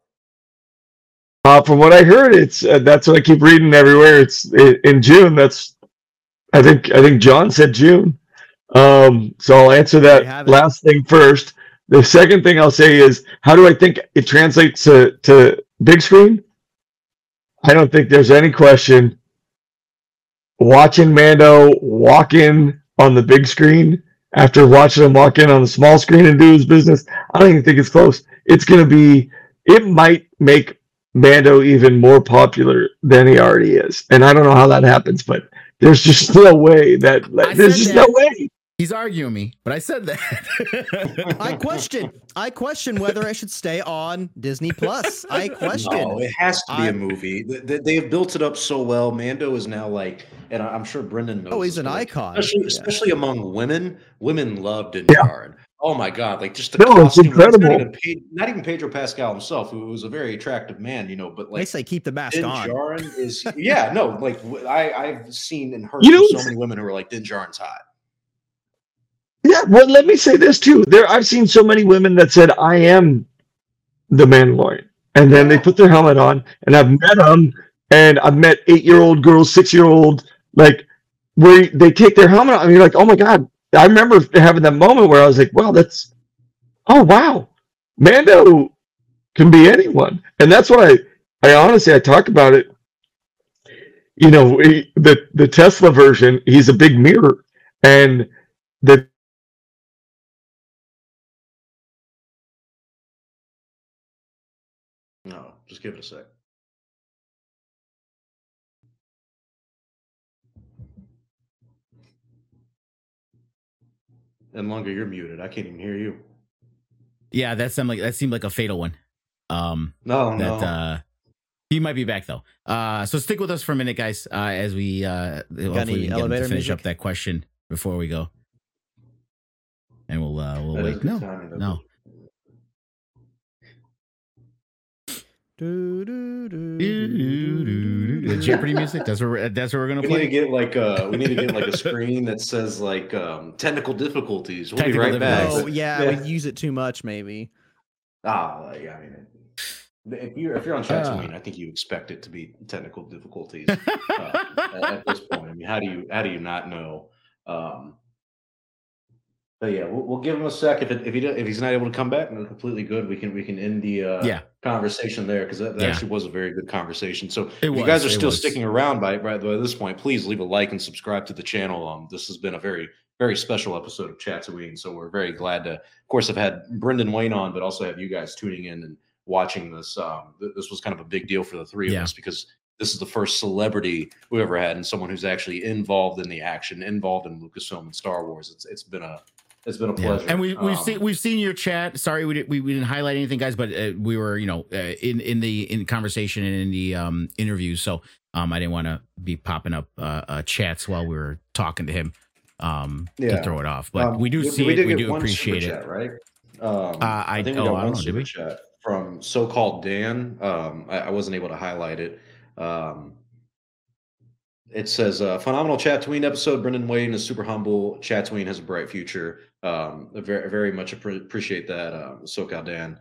From what I heard, it's that's what I keep reading everywhere. It's in June. That's I think John said June. So I'll answer There you that have it. last thing first. The second thing I'll say is, how do I think it translates to big screen? I don't think there's any question. Watching Mando walk in on the big screen after watching him walk in on the small screen and do his business, I don't even think it's close. It's going to be, it might make Mando even more popular than he already is. And I don't know how that happens, but there's just no way that, like, I there's said just that. no way. He's arguing me, but I said that. I question whether it should stay on Disney Plus. I question. No, it has to be a I'm- movie. They have built it up so well. Mando is now like, and I'm sure Brendan knows. Oh, he's this, an but, like, icon. especially, Yeah. especially among women. Women love Din Yeah. Djarin. Oh my God! Like just the No, it's costume. incredible. Not even Pedro Pascal himself, who was a very attractive man, but They like say keep the mask Din on. Djarin is, yeah, no, like I've seen and heard You from know- so many women who are like Din Djarin's hot. Yeah, well, let me say this too. I've seen so many women that said, I am the Mandalorian. And then they put their helmet on, and I've met them, and I've met 8-year-old girls, 6-year-old, like, where they take their helmet off, and you're like, oh my God. I remember having that moment where I was like, wow, oh wow. Mando can be anyone. And that's what I honestly, I talk about it. The Tesla version, he's a big mirror. And the No, just give it a sec. And longer, you're muted. I can't even hear you. Yeah, that seemed like a fatal one. No, That no. he might be back though. So stick with us for a minute, guys, as we hopefully we can get him elevator to finish music? up that question before we go. And we'll That is wait. good No, timing, though. no. The Jeopardy music. That's what we're gonna We need play. to get like a screen that says like technical difficulties. We'll Technical be right back. Oh yeah, we use it too much, maybe. Yeah, I mean, if you're on Tatooine, I think you expect it to be technical difficulties at this point. I mean, how do you not know? But yeah, we'll give him a sec. If he's not able to come back, we're completely good. We can end the conversation there, because that actually was a very good conversation. So if you guys are still sticking around by this point, please leave a like and subscribe to the channel. This has been a very, very special episode of Chatooine. So we're very glad to, of course, have had Brendan Wayne on, but also have you guys tuning in and watching this. This was kind of a big deal for the three of us, because this is the first celebrity we've ever had, and someone who's actually involved in the action, involved in Lucasfilm and Star Wars. It's been a pleasure. And we've seen your chat. Sorry, we didn't highlight anything, guys, but we were in the conversation and in the interview, so I didn't want to be popping up chats while we were talking to him to throw it off. But we do see it. We do appreciate it. Chat, right? I think we got I one don't know. Did super we? chat from so-called Dan. I wasn't able to highlight it. It says, phenomenal Tatooine episode. Brendan Wayne is super humble. Tatooine has a bright future. Very, very much appreciate that, SoCal Dan.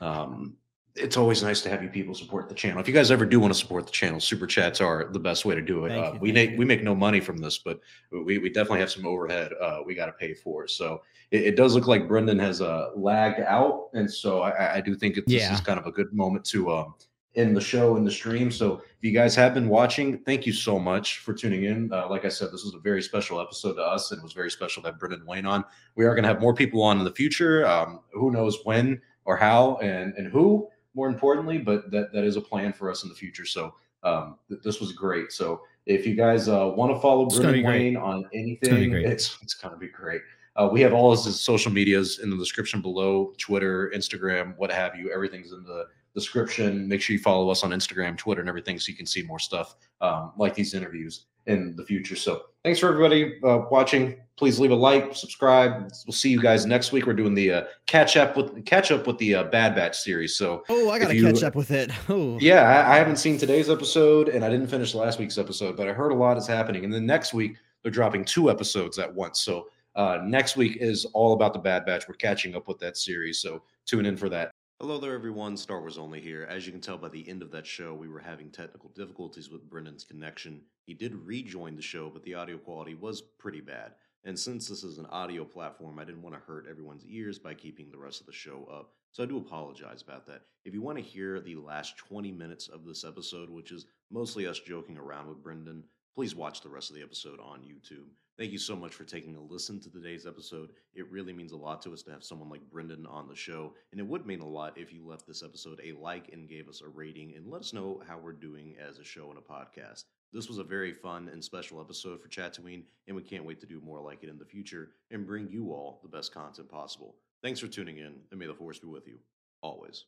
It's always nice to have you people support the channel. If you guys ever do want to support the channel, super chats are the best way to do it. Thank you, We thank you. make no money from this, but we definitely have some overhead we got to pay for. So it does look like Brendan has lagged out, and so I do think this Yeah. is kind of a good moment to end the show in the stream. So if you guys have been watching, thank you so much for tuning in. Like I said, this was a very special episode to us, and it was very special to have Brendan Wayne on. We are going to have more people on in the future. Who knows when or how and who, more importantly, but that is a plan for us in the future. So this was great. So if you guys want to follow It's gonna be Brendan great. Wayne on anything, gonna be great. it's going to be great. We have all his social medias in the description below: Twitter, Instagram, what have you. Everything's in the description. Make sure you follow us on Instagram, Twitter, and everything so you can see more stuff like these interviews in the future. So thanks for everybody watching. Please leave a like, subscribe. We'll see you guys next week. We're doing the catch up with the Bad Batch series. So Oh, I gotta catch up with it. Oh, yeah, I haven't seen today's episode, and I didn't finish last week's episode, but I heard a lot is happening. And then next week they're dropping 2 episodes at once. So next week is all about the Bad Batch. We're catching up with that series, so tune in for that. Hello there, everyone. Star Wars Only here. As you can tell by the end of that show, we were having technical difficulties with Brendan's connection. He did rejoin the show, but the audio quality was pretty bad. And since this is an audio platform, I didn't want to hurt everyone's ears by keeping the rest of the show up. So I do apologize about that. If you want to hear the last 20 minutes of this episode, which is mostly us joking around with Brendan, please watch the rest of the episode on YouTube. Thank you so much for taking a listen to today's episode. It really means a lot to us to have someone like Brendan on the show, and it would mean a lot if you left this episode a like and gave us a rating and let us know how we're doing as a show and a podcast. This was a very fun and special episode for Tatooine, and we can't wait to do more like it in the future and bring you all the best content possible. Thanks for tuning in, and may the Force be with you, always.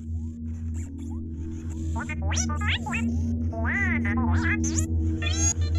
Wow.